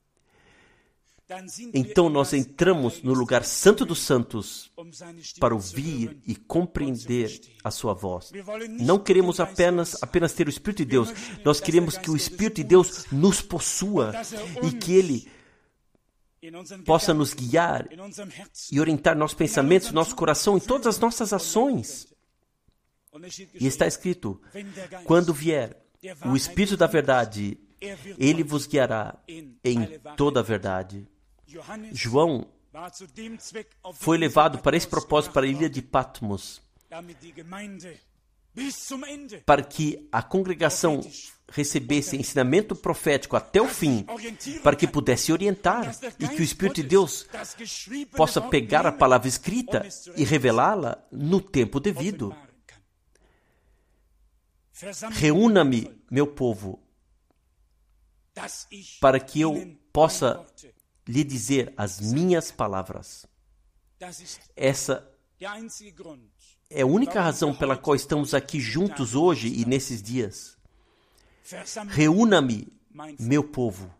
Então nós entramos no lugar santo dos santos para ouvir e compreender a sua voz. Não queremos apenas, apenas ter o Espírito de Deus, nós queremos que o Espírito de Deus nos possua e que Ele possa nos guiar e orientar nossos pensamentos, nosso coração, em todas as nossas ações. E está escrito, quando vier o Espírito da verdade, Ele vos guiará em toda a verdade. João foi levado para esse propósito para a ilha de Patmos, para que a congregação recebesse ensinamento profético até o fim, para que pudesse orientar e que o Espírito de Deus possa pegar a palavra escrita e revelá-la no tempo devido. Reúna-me, meu povo, para que eu possa lhe dizer as minhas palavras. Essa é a única razão pela qual estamos aqui juntos hoje e nesses dias. Reúna-me, meu povo,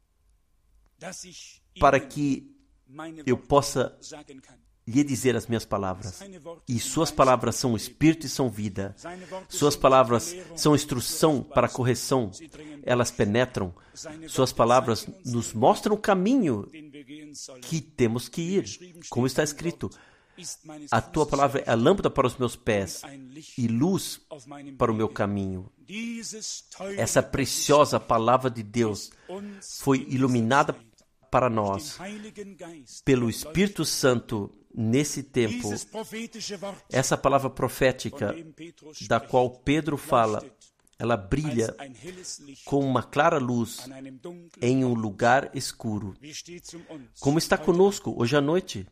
para que eu possa lhe dizer as minhas palavras. E suas palavras são espírito e são vida. Suas palavras são instrução para correção. Elas penetram. Suas palavras nos mostram o caminho que temos que ir. Como está escrito, a tua palavra é a lâmpada para os meus pés e luz para o meu caminho. Essa preciosa palavra de Deus foi iluminada para nós pelo Espírito Santo nesse tempo. Essa palavra profética da qual Pedro fala, ela brilha como uma clara luz em um lugar escuro. Como está conosco hoje à noite?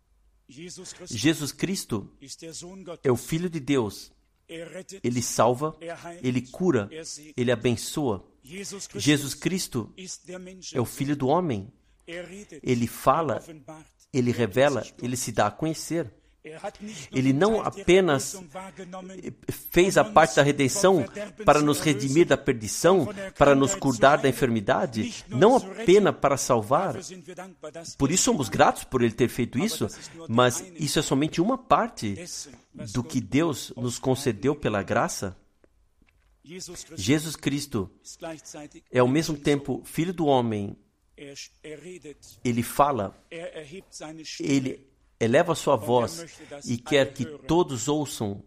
Jesus Cristo é o Filho de Deus. Ele salva, Ele cura, Ele abençoa. Jesus Cristo é o Filho do homem. Ele fala, Ele revela, Ele se dá a conhecer. Ele não apenas fez a parte da redenção para nos redimir da perdição, para nos curar da enfermidade, não apenas para salvar. Por isso somos gratos por Ele ter feito isso, mas isso é somente uma parte do que Deus nos concedeu pela graça. Jesus Cristo é ao mesmo tempo Filho do homem. Ele fala, Ele eleva a sua voz e quer que todos ouçam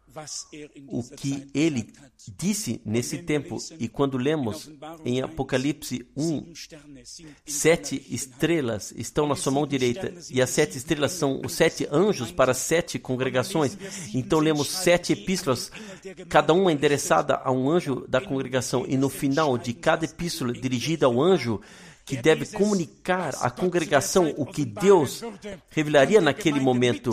o que Ele disse nesse tempo. E quando lemos em Apocalipse um, sete estrelas estão na sua mão direita, e as sete estrelas são os sete anjos para sete congregações. Então lemos sete epístolas, cada uma endereçada a um anjo da congregação, e no final de cada epístola dirigida ao anjo que deve comunicar à congregação o que Deus revelaria naquele momento.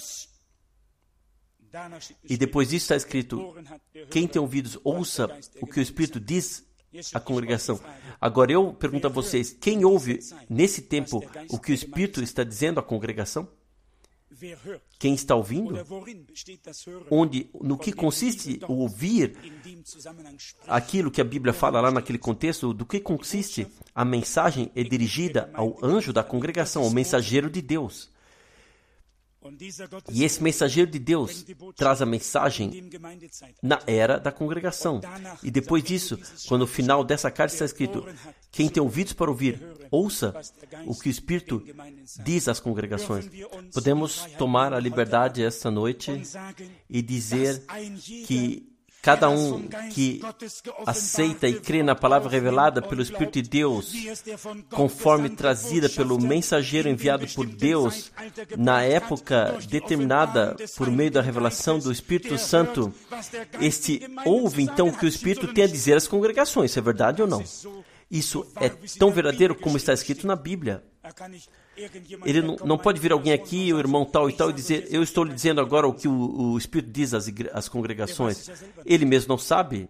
E depois disso está escrito, quem tem ouvidos, ouça o que o Espírito diz à congregação. Agora eu pergunto a vocês, quem ouve nesse tempo o que o Espírito está dizendo à congregação? Quem está ouvindo? Onde, no que consiste o ouvir aquilo que a Bíblia fala lá naquele contexto? Do que consiste? A mensagem é dirigida ao anjo da congregação, ao mensageiro de Deus. E esse mensageiro de Deus traz a mensagem na era da congregação. E depois disso, quando no final dessa carta está escrito, quem tem ouvidos para ouvir, ouça o que o Espírito diz às congregações. Podemos tomar a liberdade esta noite e dizer que Cada um que aceita e crê na palavra revelada pelo Espírito de Deus, conforme trazida pelo mensageiro enviado por Deus na época determinada por meio da revelação do Espírito Santo, este ouve então o que o Espírito tem a dizer às congregações. Isso é verdade ou não? Isso é tão verdadeiro como está escrito na Bíblia. Ele não, não pode vir alguém aqui, o irmão tal e tal, e dizer, eu estou lhe dizendo agora o que o, o Espírito diz às, igre- às congregações. Ele mesmo não sabe.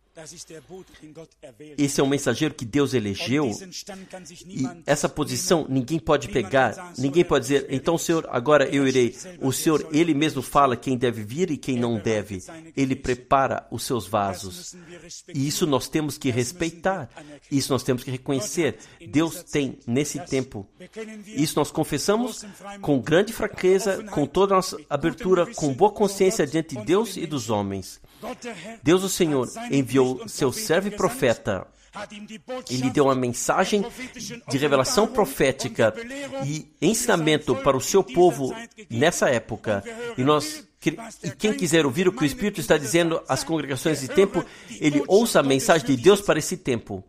Esse é um mensageiro que Deus elegeu, e essa posição ninguém pode pegar, ninguém pode dizer, então Senhor, agora eu irei. O Senhor, Ele mesmo fala quem deve vir e quem não deve. Ele prepara os seus vasos. E isso nós temos que respeitar, isso nós temos que reconhecer. Deus tem, nesse tempo, isso nós confessamos com grande fraqueza, com toda a nossa abertura, com boa consciência diante de Deus e dos homens. Deus, o Senhor, enviou seu servo e profeta. Ele deu uma mensagem de revelação profética e ensinamento para o seu povo nessa época. E nós, e quem quiser ouvir o que o Espírito está dizendo às congregações de tempo, ele ouça a mensagem de Deus para esse tempo.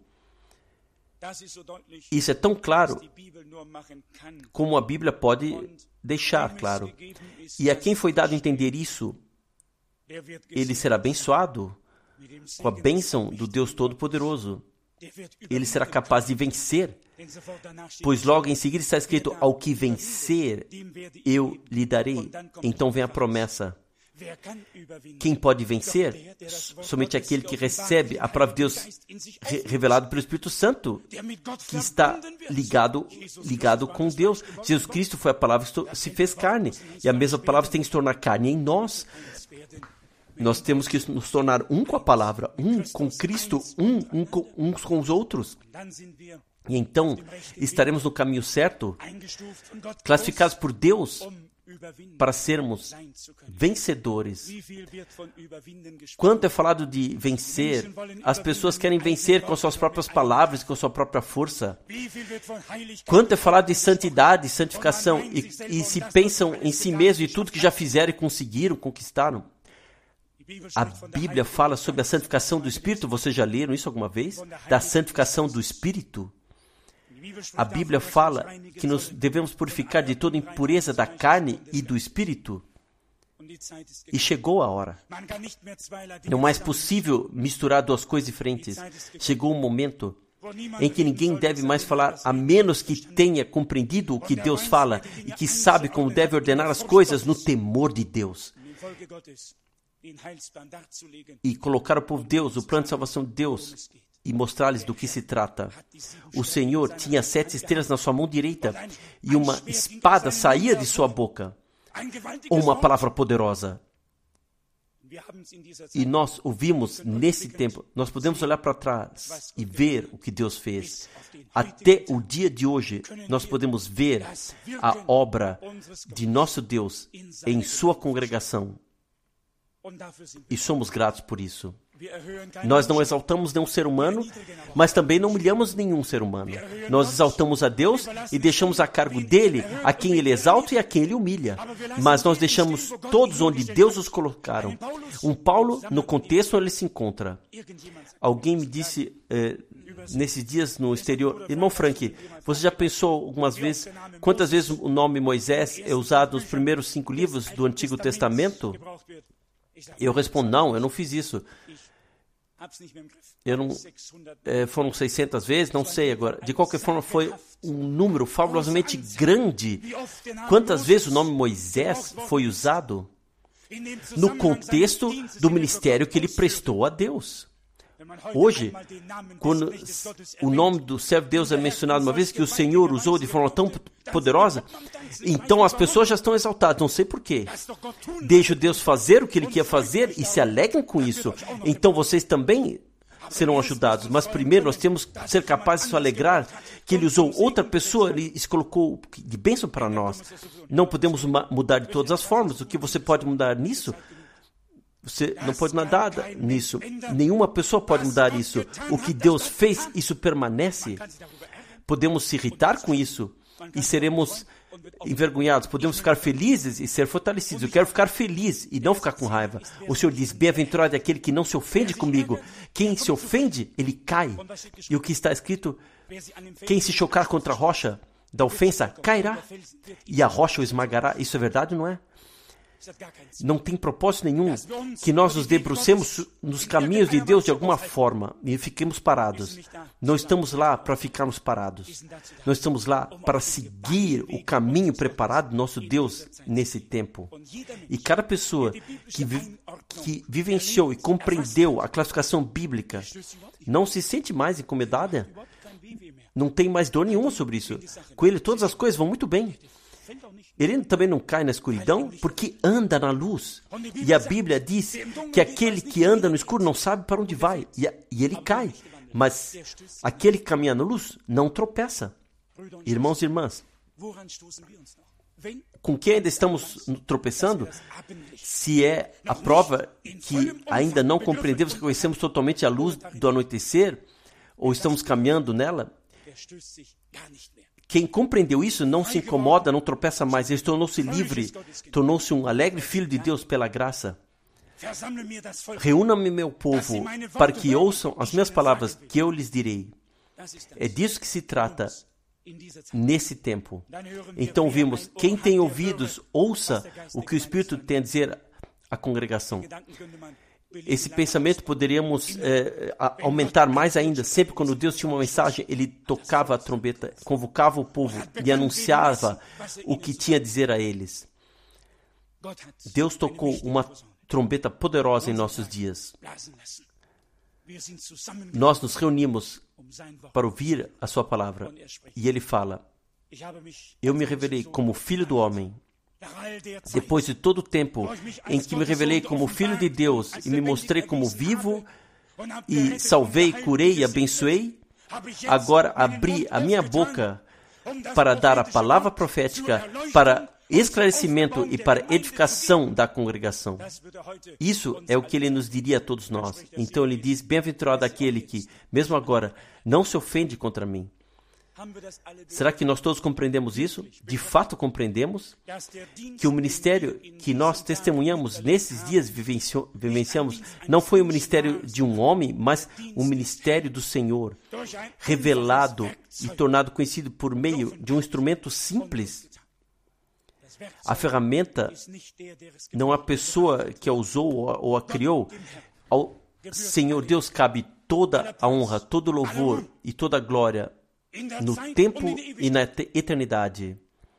Isso é tão claro como a Bíblia pode deixar claro. E a quem foi dado entender isso, ele será abençoado com a bênção do Deus Todo-Poderoso. Ele será capaz de vencer, pois logo em seguida está escrito, ao que vencer, eu lhe darei. Então vem a promessa. Quem pode vencer? Somente aquele que recebe a palavra de Deus re- revelada pelo Espírito Santo, que está ligado, ligado com Deus. Jesus Cristo foi a palavra que se fez carne, e a mesma palavra tem que se tornar carne em nós. Nós temos que nos tornar um com a palavra, um com Cristo, um, um com, uns com os outros. E então estaremos no caminho certo, classificados por Deus para sermos vencedores. Quanto é falado de vencer, as pessoas querem vencer com suas próprias palavras, com sua própria força. Quanto é falado de santidade, santificação, e, e se pensam em si mesmos e tudo que já fizeram e conseguiram, conquistaram. A Bíblia fala sobre a santificação do Espírito. Vocês já leram isso alguma vez? Da santificação do Espírito. A Bíblia fala que nos devemos purificar de toda impureza da carne e do Espírito. E chegou a hora. Não é mais possível misturar duas coisas diferentes. Chegou um momento em que ninguém deve mais falar a menos que tenha compreendido o que Deus fala e que sabe como deve ordenar as coisas no temor de Deus. E colocar ao povo de Deus, o plano de salvação de Deus, e mostrar-lhes do que se trata. O Senhor tinha sete estrelas na sua mão direita, e uma espada saía de sua boca, ou uma palavra poderosa. E nós ouvimos nesse tempo, nós podemos olhar para trás e ver o que Deus fez. Até o dia de hoje, nós podemos ver a obra de nosso Deus em sua congregação. E somos gratos por isso. Nós não exaltamos nenhum ser humano, mas também não humilhamos nenhum ser humano. Nós exaltamos a Deus e deixamos a cargo dele a quem ele exalta e a quem ele humilha. Mas nós deixamos todos onde Deus os colocaram. Um Paulo, no contexto onde ele se encontra. Alguém me disse eh, nesses dias no exterior, irmão Frank, você já pensou algumas vezes quantas vezes o nome Moisés é usado nos primeiros cinco livros do Antigo Testamento? Eu respondo, não, eu não fiz isso. Eu não, é, foram seiscentas vezes, não sei agora. De qualquer forma, foi um número fabulosamente grande. Quantas vezes o nome Moisés foi usado no contexto do ministério que ele prestou a Deus? Hoje, quando o nome do servo de Deus é mencionado uma vez que o Senhor usou de forma tão poderosa, então as pessoas já estão exaltadas, não sei porquê. Deixa Deus fazer o que Ele quer fazer e se alegram com isso. Então vocês também serão ajudados. Mas primeiro nós temos que ser capazes de se alegrar que Ele usou outra pessoa, Ele se colocou de bênção para nós. Não podemos mudar de todas as formas. O que você pode mudar nisso? Você não pode mudar nada nisso. Nenhuma pessoa pode mudar isso. O que Deus fez, isso permanece. Podemos se irritar com isso e seremos envergonhados, podemos ficar felizes e ser fortalecidos. Eu quero ficar feliz e não ficar com raiva. O Senhor diz, bem-aventurado é aquele que não se ofende comigo. Quem se ofende, ele cai. E o que está escrito, quem se chocar contra a rocha da ofensa, cairá. E a rocha o esmagará. Isso é verdade, não é? Não tem propósito nenhum que nós nos debrucemos nos caminhos de Deus de alguma forma e fiquemos parados. Não estamos lá para ficarmos parados. Nós estamos lá para seguir o caminho preparado do nosso Deus nesse tempo. E cada pessoa que, vi, que vivenciou e compreendeu a classificação bíblica não se sente mais incomodada. Não tem mais dor nenhuma sobre isso. Com ele todas as coisas vão muito bem. Ele também não cai na escuridão porque anda na luz. E a Bíblia diz que aquele que anda no escuro não sabe para onde vai. E, a, e ele cai. Mas aquele que caminha na luz não tropeça. Irmãos e irmãs, com que ainda estamos tropeçando? Se é a prova que ainda não compreendemos, que conhecemos totalmente a luz do anoitecer, ou estamos caminhando nela, quem compreendeu isso não se incomoda, não tropeça mais. Ele tornou-se livre, tornou-se um alegre filho de Deus pela graça. Reúna-me, meu povo, para que ouçam as minhas palavras que eu lhes direi. É disso que se trata nesse tempo. Então vimos, quem tem ouvidos, ouça o que o Espírito tem a dizer à congregação. Esse pensamento poderíamos é, aumentar mais ainda. Sempre quando Deus tinha uma mensagem, ele tocava a trombeta, convocava o povo e anunciava o que tinha a dizer a eles. Deus tocou uma trombeta poderosa em nossos dias. Nós nos reunimos para ouvir a sua palavra. E ele fala, eu me revelei como filho do homem. Depois de todo o tempo em que me revelei como filho de Deus e me mostrei como vivo e salvei, curei e abençoei, agora abri a minha boca para dar a palavra profética para esclarecimento e para edificação da congregação. Isso é o que ele nos diria a todos nós. Então ele diz, bem-aventurado aquele que, mesmo agora, não se ofende contra mim. Será que nós todos compreendemos isso? De fato compreendemos que o ministério que nós testemunhamos nesses dias, vivenciamos, não foi o ministério de um homem, mas o ministério do Senhor, revelado e tornado conhecido por meio de um instrumento simples. A ferramenta não é a pessoa que a usou ou a criou. Ao Senhor Deus cabe toda a honra, todo o louvor e toda a glória no tempo e na eternidade.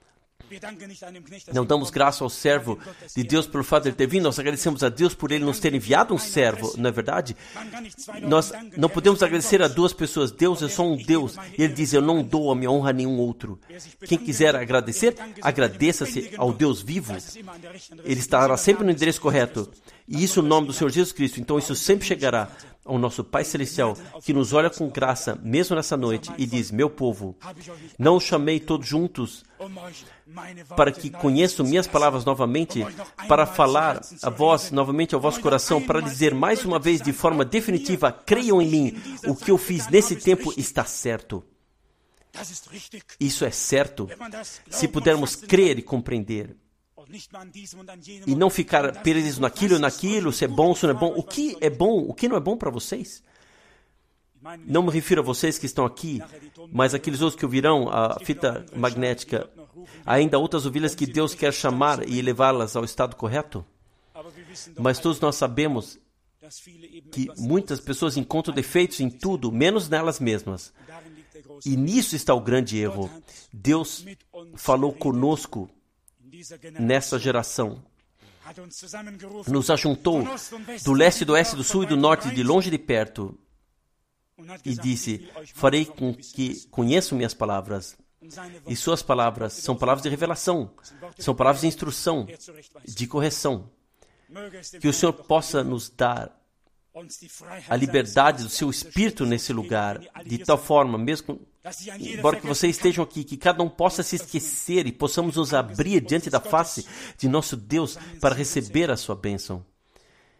Não damos graça ao servo de Deus pelo fato de ele ter vindo. Nós agradecemos a Deus por ele nos ter enviado um servo, não é verdade? Nós não podemos agradecer a duas pessoas. Deus é só um Deus. E ele diz, eu não dou a minha honra a nenhum outro. Quem quiser agradecer, agradeça-se ao Deus vivo. Ele estará sempre no endereço correto. E isso no nome do Senhor Jesus Cristo. Então isso sempre chegará ao nosso Pai Celestial, que nos olha com graça, mesmo nessa noite, e diz, meu povo, não os chamei todos juntos para que conheçam minhas palavras novamente, para falar a vós, novamente ao vosso coração, para dizer mais uma vez de forma definitiva, creiam em mim, o que eu fiz nesse tempo está certo. Isso é certo, se pudermos crer e compreender. E não ficar preso naquilo e naquilo, se é bom, se não é bom. O que é bom, o que não é bom para vocês? Não me refiro a vocês que estão aqui, mas aqueles outros que ouvirão a fita magnética. Há ainda outras ovelhas que Deus quer chamar e levá-las ao estado correto. Mas todos nós sabemos que muitas pessoas encontram defeitos em tudo, menos nelas mesmas. E nisso está o grande erro. Deus falou conosco nessa geração, nos ajuntou do leste, do oeste, do sul e do norte, de longe e de perto, e disse, farei com que conheçam minhas palavras. E suas palavras são palavras de revelação, são palavras de instrução, de correção. Que o Senhor possa nos dar a liberdade do seu Espírito nesse lugar, de tal forma, mesmo embora que vocês estejam aqui, que cada um possa se esquecer e possamos nos abrir diante da face de nosso Deus para receber a sua bênção.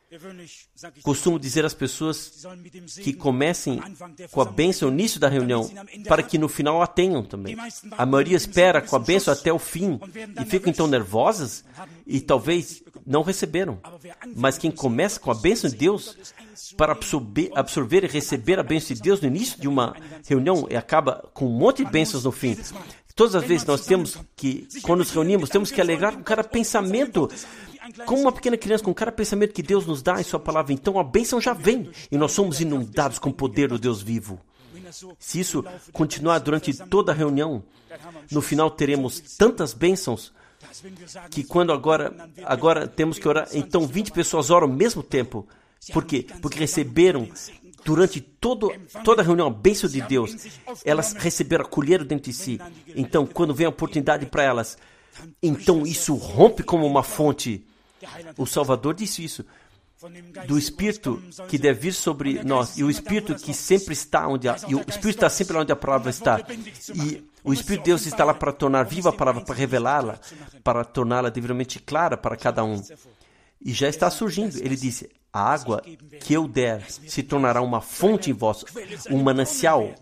Costumo dizer às pessoas que comecem com a bênção no início da reunião, para que no final a tenham também. A maioria espera com a bênção até o fim e ficam então nervosas e talvez não receberam. Mas quem começa com a bênção de Deus, para absorver, absorver e receber a bênção de Deus no início de uma reunião, e acaba com um monte de bênçãos no fim. Todas as vezes nós temos que, quando nos reunimos, temos que alegrar com cada pensamento, como uma pequena criança, com cada pensamento que Deus nos dá em sua palavra. Então a bênção já vem e nós somos inundados com o poder do Deus vivo. Se isso continuar durante toda a reunião, no final teremos tantas bênçãos que quando agora, agora temos que orar, então vinte pessoas oram ao mesmo tempo. Por quê? Porque receberam durante todo, toda a reunião a bênção de Deus. Elas receberam, acolheram dentro de si. Então, quando vem a oportunidade para elas, então isso rompe como uma fonte. O Salvador disse isso, do Espírito que deve vir sobre nós, e o Espírito que sempre está onde a, e o Espírito está sempre lá onde a palavra está, e o Espírito de Deus está lá para tornar viva a palavra, para revelá-la, para torná-la devidamente clara para cada um. E já está surgindo. Ele disse, a água que eu der se tornará uma fonte em vós, um manancial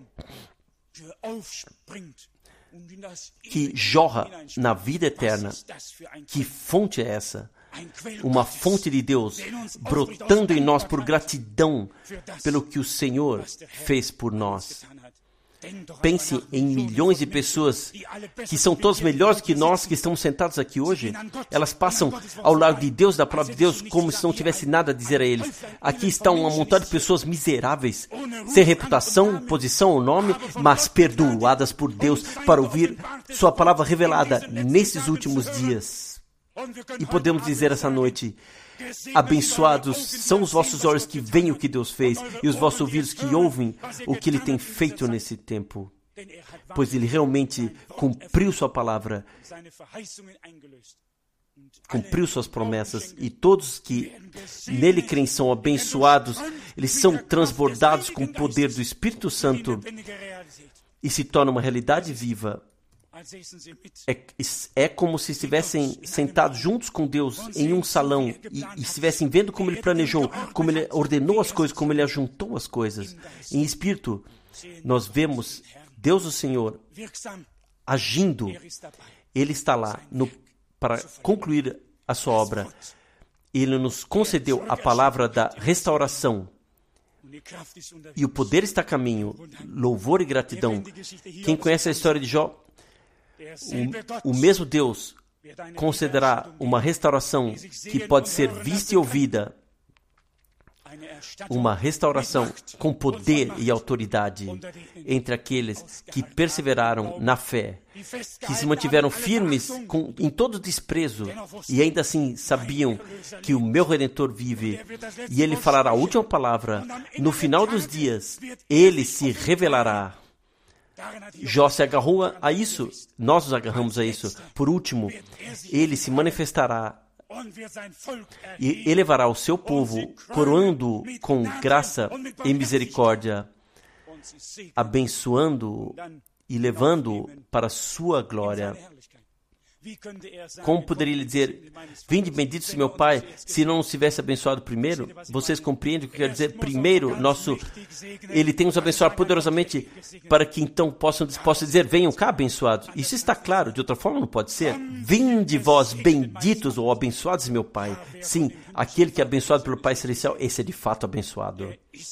que jorra na vida eterna. Que fonte é essa? Uma fonte de Deus brotando em nós por gratidão pelo que o Senhor fez por nós. Pense em milhões de pessoas que são todas melhores que nós que estamos sentados aqui hoje. Elas passam ao lado de Deus, da palavra de Deus, como se não tivesse nada a dizer a eles. Aqui está uma montanha de pessoas miseráveis, sem reputação, posição ou nome, mas perdoadas por Deus para ouvir sua palavra revelada nesses últimos dias. E podemos dizer essa noite, abençoados são os vossos olhos que veem o que Deus fez e os vossos ouvidos que ouvem o que Ele tem feito nesse tempo. Pois Ele realmente cumpriu sua palavra, cumpriu suas promessas, e todos que nele creem são abençoados. Eles são transbordados com o poder do Espírito Santo e se tornam uma realidade viva. É, é como se estivessem sentados juntos com Deus em um salão e, e estivessem vendo como Ele planejou, como Ele ordenou as coisas, como Ele ajuntou as coisas. Em espírito, nós vemos Deus o Senhor agindo. Ele está lá no, para concluir a sua obra. Ele nos concedeu a palavra da restauração. E o poder está a caminho. Louvor e gratidão. Quem conhece a história de Jó, O, o mesmo Deus concederá uma restauração que pode ser vista e ouvida, uma restauração com poder e autoridade entre aqueles que perseveraram na fé, que se mantiveram firmes com, em todo desprezo e ainda assim sabiam que o meu Redentor vive e Ele falará a última palavra. No final dos dias, Ele se revelará. Jó se agarrou a isso, nós nos agarramos a isso. Por último, Ele se manifestará e elevará o seu povo, coroando com graça e misericórdia, abençoando e levando para a sua glória. Como poderia ele dizer, vinde benditos meu Pai, se não nos tivesse abençoado primeiro? Vocês compreendem o que quer dizer? Primeiro, nosso, Ele tem nos abençoado poderosamente para que então possam, possam dizer, venham cá abençoados. Isso está claro, de outra forma não pode ser. Vinde vós benditos ou abençoados meu Pai. Sim, aquele que é abençoado pelo Pai Celestial, esse é de fato abençoado.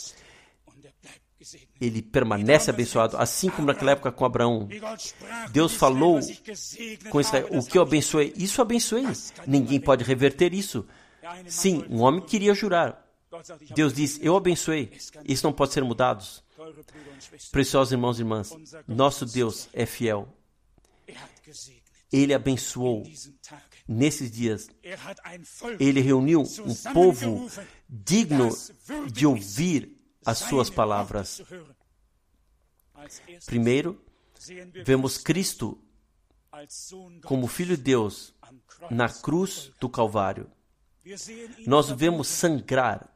Ele permanece abençoado, assim como naquela época com Abraão. Deus falou com Israel, o que eu abençoei, isso eu abençoei. Ninguém pode reverter isso. Sim, um homem queria jurar. Deus disse, eu abençoei. Isso não pode ser mudado. Preciosos irmãos e irmãs, nosso Deus é fiel. Ele abençoou nesses dias. Ele reuniu um povo digno de ouvir as suas palavras. Primeiro, vemos Cristo como Filho de Deus na cruz do Calvário. Nós vemos sangrar.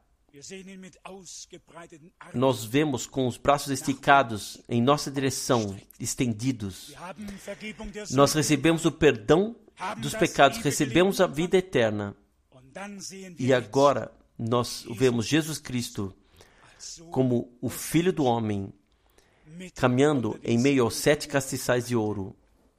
Nós vemos com os braços esticados em nossa direção, estendidos. Nós recebemos o perdão dos pecados, recebemos a vida eterna. E agora nós vemos Jesus Cristo como o Filho do Homem, caminhando em meio aos sete castiçais de ouro.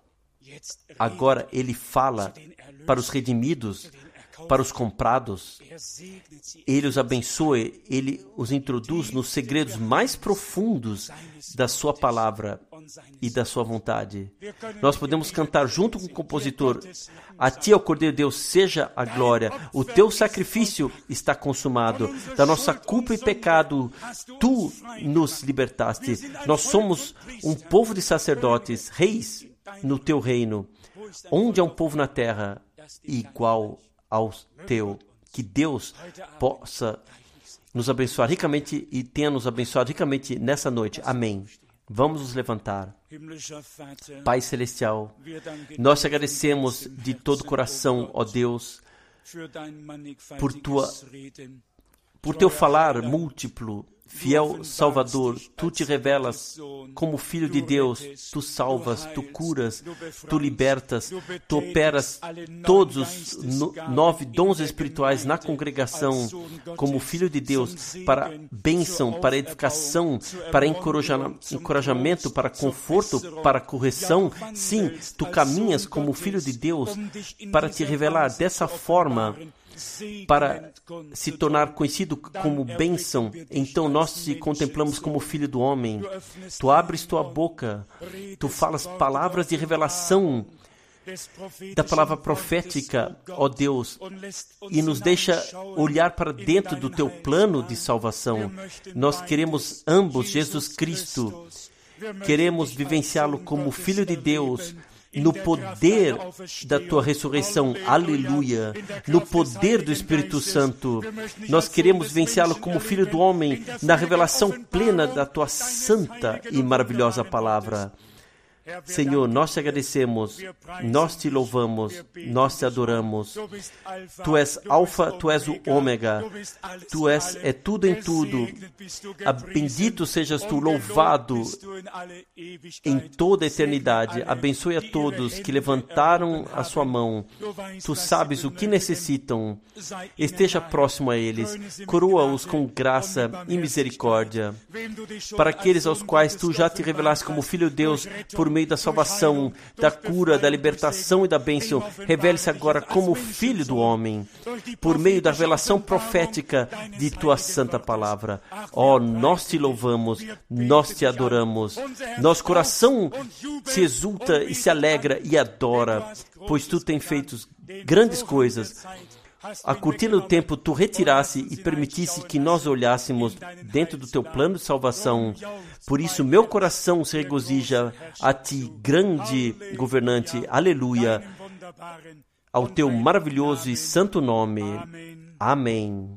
Agora ele fala para os redimidos, para os comprados. Ele os abençoa, ele os introduz nos segredos mais profundos da sua palavra e da sua vontade. Nós podemos cantar junto com o compositor: a ti, ó Cordeiro de Deus, seja a glória. O teu sacrifício está consumado. Da nossa culpa e pecado, tu nos libertaste. Nós somos um povo de sacerdotes, reis no teu reino. Onde há um povo na terra igual ao teu? Que Deus possa nos abençoar ricamente e tenha nos abençoado ricamente nessa noite. Amém. Vamos nos levantar. Pai Celestial, nós te agradecemos de todo o coração, ó Deus, por, tua, por teu falar múltiplo. Fiel Salvador, tu te revelas como Filho de Deus, tu salvas, tu curas, tu libertas, tu operas todos os no, nove dons espirituais na congregação como Filho de Deus, para bênção, para edificação, para encorajamento, para conforto, para correção. Sim, tu caminhas como Filho de Deus para te revelar dessa forma, para se tornar conhecido como bênção. Então nós te contemplamos como Filho do Homem. Tu abres tua boca, tu falas palavras de revelação da palavra profética, ó Deus, e nos deixa olhar para dentro do teu plano de salvação. Nós queremos ambos, Jesus Cristo, queremos vivenciá-lo como Filho de Deus, no poder da tua ressurreição, aleluia, no poder do Espírito Santo. Nós queremos vivenciá-lo como Filho do Homem, na revelação plena da tua santa e maravilhosa palavra. Senhor, nós te agradecemos, nós te louvamos, nós te adoramos. Tu és Alfa, tu és o Ômega, tu és é tudo em tudo. Bendito sejas tu, louvado em toda a eternidade. Abençoe a todos que levantaram a sua mão. Tu sabes o que necessitam. Esteja próximo a eles. Coroa-os com graça e misericórdia. Para aqueles aos quais tu já te revelaste como Filho de Deus, por meio da salvação, da cura, da libertação e da bênção, revele-se agora como Filho do Homem, por meio da revelação profética de tua santa palavra. Ó, oh, nós te louvamos, nós te adoramos. Nosso coração se exulta e se alegra e adora, pois tu tens feito grandes coisas. A cortina do tempo tu retirasse e permitisse que nós olhássemos dentro do teu plano de salvação. Por isso meu coração se regozija a ti, grande governante. Aleluia. Ao teu maravilhoso e santo nome. Amém.